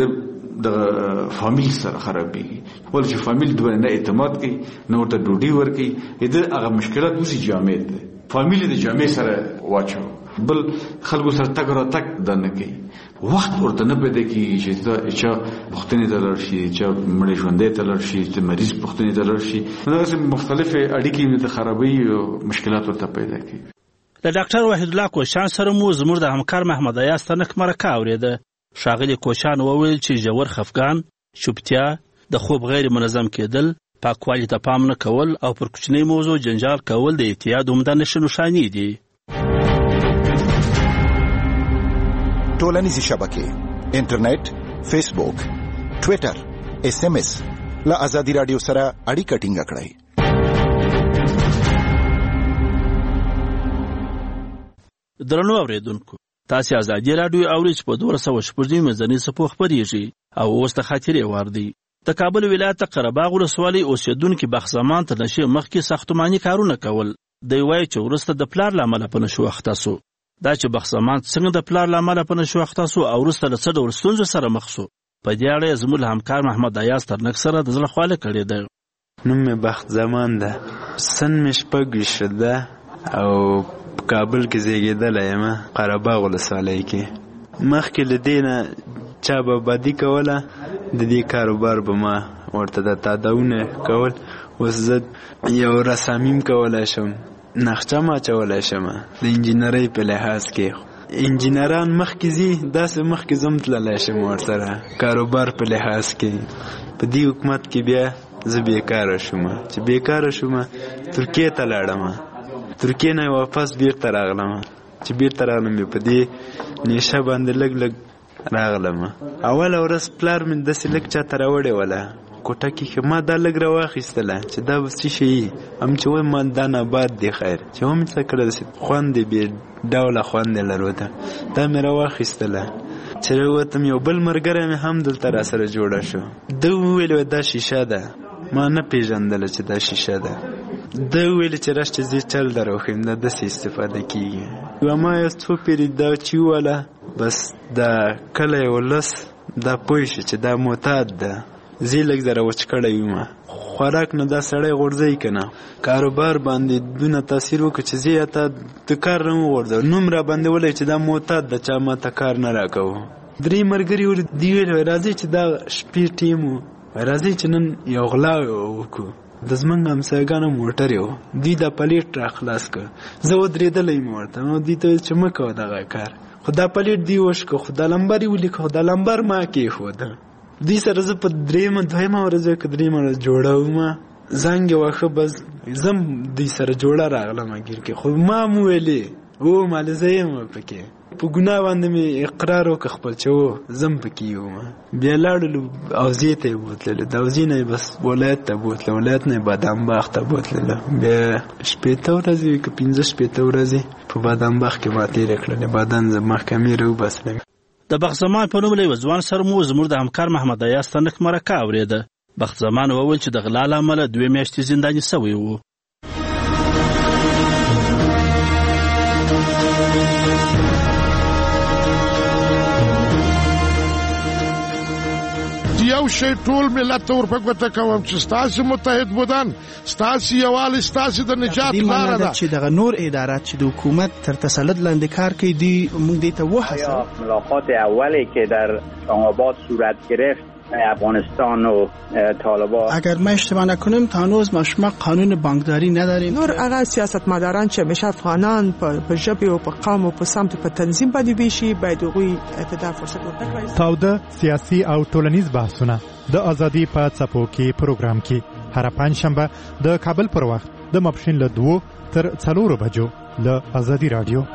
د فامیل سره خرابېږي ول چې فامیل دوی نه اعتماد کوي نو ورته ډوډۍ ورکوي د هغه مشکلات اوسې جامع دي فامیل د جامع سره واچو بل خلکو سره تګ را تک د نه کوي وخت ورته نه پیدا کیږي چې دا چې پښتنې ته لړ شي چې مړ ژوندې ته لړ شي چې مریض پښتنې ته لړ شي دا مختلفه اړیکې د خرابۍ او مشکلات ورته پیدا کوي د ډاکټر وحید الله کوشان سره مو زموږ د همکار محمد ایاز تنک مرکه اوریده ښاغلي کوشان وویل چې ژور خفګان چوپتیا د خوب غیر منظم کېدل پاکوالي ته پام نه کول او پر کوچنۍ موضوع جنجال کول د اعتیاد عمده نښانې دي ټولنیزې شبکې انټرنیټ فیسبوک ټویټر SMS له ازادي رادیو سره اړیکه ټینګه کړئ درنو اوریدونکو تاسو ازادي رادیو اورئ چې په 216 مزنی صفو خبريږي او اوس ته خاطرې واردي د کابل ولایت قره باغ ولسوالۍ اوسیدونکو بخزمان ته نشي مخکې ساختماني کارونه کول دی وایي چې ورسته د پلار لامل په نشو اختصو دا چې بخزمان څنګه د پلار لامل په نشو اختصو او ورسته له څه ډول ستونزو سره مخ شو په دې اړه زموږ همکار محمد ایاز ترنک سره د زړه خواله کړې ده نوم مې بخزمان ده سن مې شپږ ده او کابل کې زیږیدلی یم قره باغ ولسوالۍ کې مخکې له دې نه چا به بدي کوله د دې کاروبار به ما ورته د تاداونه کول اوس زه یو رسامیم کولی شم نقشه ما اچولی شم د انجینرۍ په لحاظ کې انجینران مخکې ځي داسې مخکې زه هم تللی شم ورسره کاروبار په لحاظ کې په دې حکومت کې بیا زه بیکاره شوم چې بیکاره شوم ترکیې ته لاړم ترکیې نه واپس بیرته راغلم چې بیرته راغلم په دې نیشه باندې لږ راغلم اوله ورځ پلار مې داسې لږ چاته راوړې وله کوټه کې ما دا لږ راواخیستله چې دا به څه شي هم چې وایي ما دا نبات دی خیر چې هم څه کړه داسې خوند دی بې ډوله خوند دی لرو ته دا مې راواخیستله چې راووتم یو بل ملګری مې هم دلته راسره جوړه شو ده وویل دا شیشه ده ما نه پیژندله چې دا شیشه ده ده ویل چې راشه زه چل در وښیم دا داسې استفاده کیږي و ما یو څو پیرې دا چې وله بس دا کلی ولس دا پوه شي چې دا معتاد ده زه لږ ذره وچ کړی یم خوراک نه دا سړی غورځوي که نه کاروبار باندې دونه تاثیر وکړه چې زه یاته د کار نه وغورځوم نوم را باندې ولی چې دا معتاد ده چا ما ته کار نه راکوو 3 ملګري ول دی ویل راځئ چې دا شپې ټیم و راځئ چې نن یو غلا وکړو د زمونږ همسایګانو موټر یو دوی دا پلیټ را خلاص کړ زه ودرېدلی م ورته نو دوی ته ویل چې مه کوه دغه کار خو دا پلیټ دوی وشکه خو دا لمبر یې ولیکه خو دا لمبر ما کېښوده دوی سره زه په دویمه ورځ که درېیمه ورځ جوړوم زنګ یې واښه بس زه دوی سره جوړه راغلم ګیر کې خو ما م ویلې و مالې زه یم پکې په ګناه باندې مې اقرار وکړ خپل چې و زه م پکې یم بیا لاړلو اوزې ته یې بوتللو د اوزې نه یې بس ولایت ته بوتله ولایت نه یې بادام باغ ته بوتللو بیا 15 ورځې که 15 ورځې په بادام باغ کې ما تېرې کړلې بادام زه محکمې راوباسلم د بخزمان په نوم له یو ځوان سره مو زموږ د همکار محمد ایاز تنک مرکه اورېده بخزمان وویل چې د غلا له امله 2 میاشتې زنداني سوی و یو شی ټول ملت ته ورپګوته کوم چې ستاسو متحد بودن ستاسو یووالی ستاسو د نجات لاره ده چې دغه نور ادارات چې د حکومت تر تسلط لاندې کار کوي دی موږ دې ته وحصل ملاقات اولی که در آباد صورت گرفت افغانستان و طالبان اگر ما اشتباه نکنیم تا هنوز ما قانون بانکداری نداریم نور هغه سیاستمداران چې همیشه افغانان په ژبه او په قوم او په سمت په تنظیم باندې ویشي باید هغوی ته دا فرصت ورکړي. تاوده سیاسي او ټولنیز بحثونه د ازادي په څپو کې پروګرام کې هر پنځشنبه د کابل پر وخت د ماپښین له 2 تر 4 بجو له ازادي رادیو.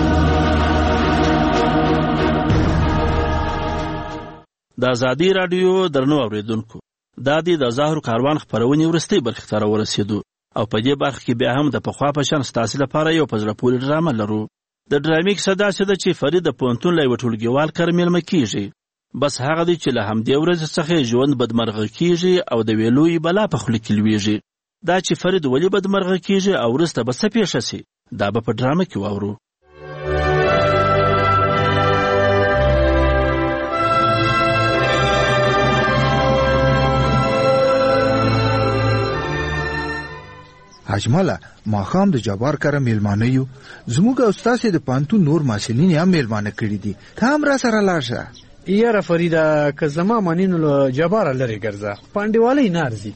د ازادي رادیو درنو اوریدونکو دا د ظاهر کاروان خبرونې ورستۍ برخې ته ورسېدو او په دې برخه کې بیا هم د پخوا په شان ستاسو لپاره یو په زړه پورې ډرامه لرو. د ډرامې کیسه داسې ده چې فرید د پوهنتون له یوه ټولګیوال کره میلمه کېږي، بس هغه دی چې له همدې ورځې څخه ژوند بدمرغه کېږي او د یوې لویې بلا په خوله کې لویږي. دا چې فرید ولې بدمرغه کېږي او وروسته به څه پیښه سي دا به په ډرامه کې واورو. اجماله ماخام د جبار کره میلمانه یو زموږ استاد د پانتو نور ماسلین هم میلمانه کړی دي ته هم را سره لاړه. یاره فریده که زما مانینو له جبار لري ګرځه پانډیوالۍ نارځي.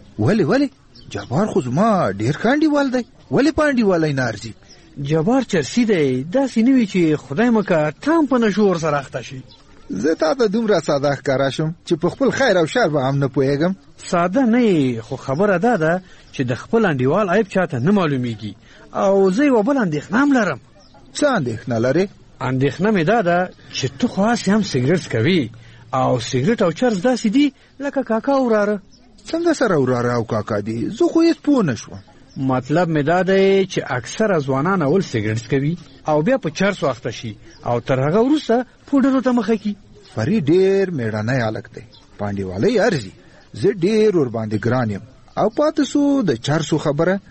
ولی جبار خو زما ډیر کانډیوال دی ولی پانډیوالۍ نارځي؟ جبار چرسی دی داسې نوي چې خدای مکه تام په نشور سره اخته شي. زه تا ته دومره ساده ښکارا شم چې په خپل خیر او شر به هم نه پوهېږم. ساده نه خو خبره دا ده چې د خپل انډیوال عیب چاته نه معلومیږي او زه یوه بل اندېښنه هم لرم. څه اندېښنه لرې؟ اندېښنه مې دا ده چې ته خو هسې هم سګرټ کوي او سګرټ او چرس داسې دي لکه کاکا او وراره. څنګه سره وراره او کاکا دي؟ زه خو هېڅ پوه نه شوم. مطلب مې دا دی چې اکثره ځوانان اول سګرټ کوي او بیا په چرس واخته شي او تر هغه وروسته پوډرو ته مخه کی. فرید ډېر میړنی هلک دی پانډیوالۍ ارزي. زه ډېر ورباندې ګران یم او پاتې سو د چرسو خبره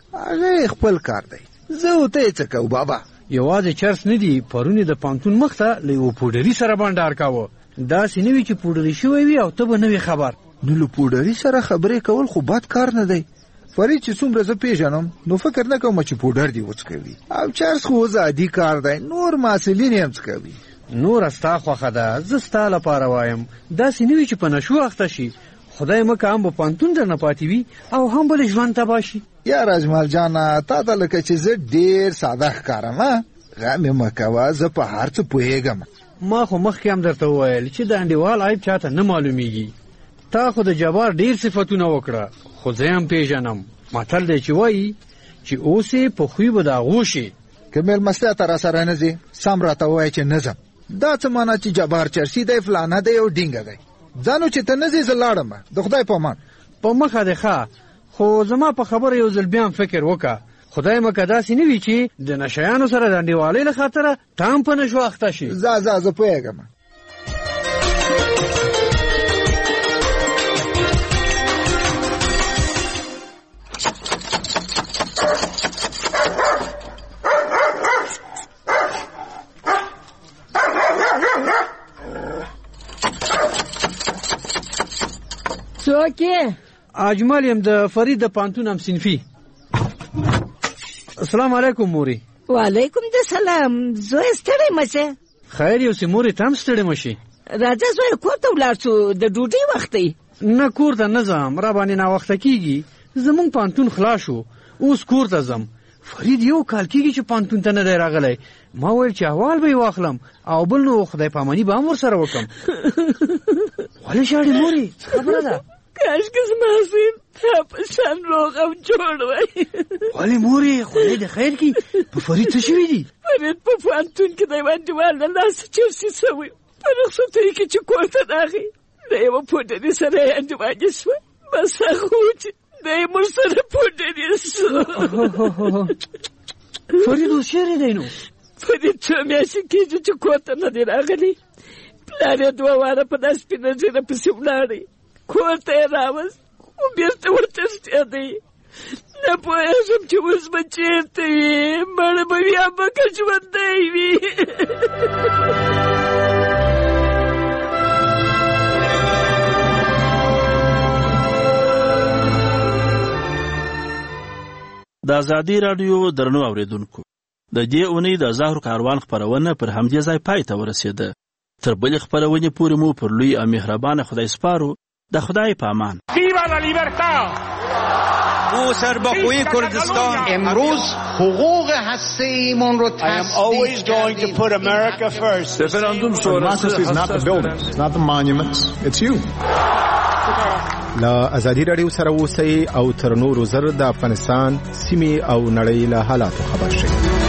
هغه خپل کار دی. زه ورته یې څه کوو بابا؟ یوازې چرس نه دي پرون د پانتون مخ ته له یوه پوډري سره بانډار کاوه. داسې نه وي چې پوډري شوی وي او ته به نه وي خبر. نو له پوډري سره خبرې کول خو بد کار نه دی. فرید چې څومره زه پیژنم نو فکر نه کوم چې پوډر دی وڅکوي او چرس خو عادي کار دی. نور محصلین هم څکوي. نور ستا خوښه ده زه ستا لپاره وایم داسې نه وي چې په نشو اخته شي. خدای مکه هم به پانتون درنه پاتې وي او هم به ژوند تباه شي. یار اجمل جانه تا ته لکه چې زه ډېر ساده ښکارم. غمې مه کوه زه په هر څه پوهېږم. ما خو مخکې هم درته وویل چې د انډیوال عیب چاته نه معلومیږي. تا خو د جبار ډېر صفتونه وکړه خو زه هم پیژنم. متل دی چې وایي چې اوس یې په خوی به د هغو شي. که مېلمستیا ته راسره نه ځې سم راته ووایه چې نه ځم. دا څه معنا چې جبار چرسي دی فلانه دی او ډینګه دی. ځانو چې ته نه ځې زه لاړم د خدای په امان. په مخه دی ښه خو زما په خبره یو ځل بیا هم فکر وکړه. خدای مکه داسې نه وي چې د نشیانو سره د انډیوالۍ له خاطره ته هم په نشو اخته شي. زه پوهېږم. څوک یې؟ اجمل یم د فرید د پانتون هم صنفي. السلام علیکم موري. وعلیکم السلام. زوی ستړی مه شې؟ خیر یو سې موري ته هم ستړی مه شي. راځه زوی کور ته ولاړ شو د ډوډۍ وخت دی. نه کور ته نه ځم را باندې ناوخته کېږي. زمونږ پانتون خلاص شو اوس کور ته ځم. فرید یو کال کېږي چې پانتون ته نه دی راغلی. ما ویل چې احوال به یې واخلم او بل نو خدای پاماني به هم ورسره وکړم. ولې ژاړې موري څه خبره ده؟ کاشکې زما سیم تا په شان روغ او جوړ وای. ولې مورې خدای دې خیر کړي په فرید څه شوي دي؟ فرید په پوهنتون کې د یوه انډیوال له لاسه چرسي شوی په رخصتۍ کې چې کور ته راغی د یوه پوډري سره یې انډیوالي شوه. بس هغه و چې د یې مور سره پوډري شو. فرید اوس چېرې دی نو؟ فرید څو میاشتې کېږي چې کور ته نه دی راغلی. پلار یې 2 واره په دا سپینه ږیره پسې ولاړی. کور ته یې راوست خو بېرته ورتښتېدی. نه پوهېږم چې اوس به چېرته وي، مړه به وي هم به که ژوندی وي. د ازادي راډیو درنو اوریدونکو، د دې اونۍ د زهرو کاروان خپرونه پر همدې ځای پای ته ورسېده. تر بلې خپرونې پورې مو پر لوی او مهربانه خدای سپارو. د خدای په امان. ما سربخوی کردستان امروز حقوق هسته‌ایمون رو تصدیق کردیم. Referendum is not the buildings, not the monuments, it's you. لا ازادي راډیو سره اوسئ او تر نورو زر د افغانستان سیمې او نړۍ له حالاتو خبر شئ.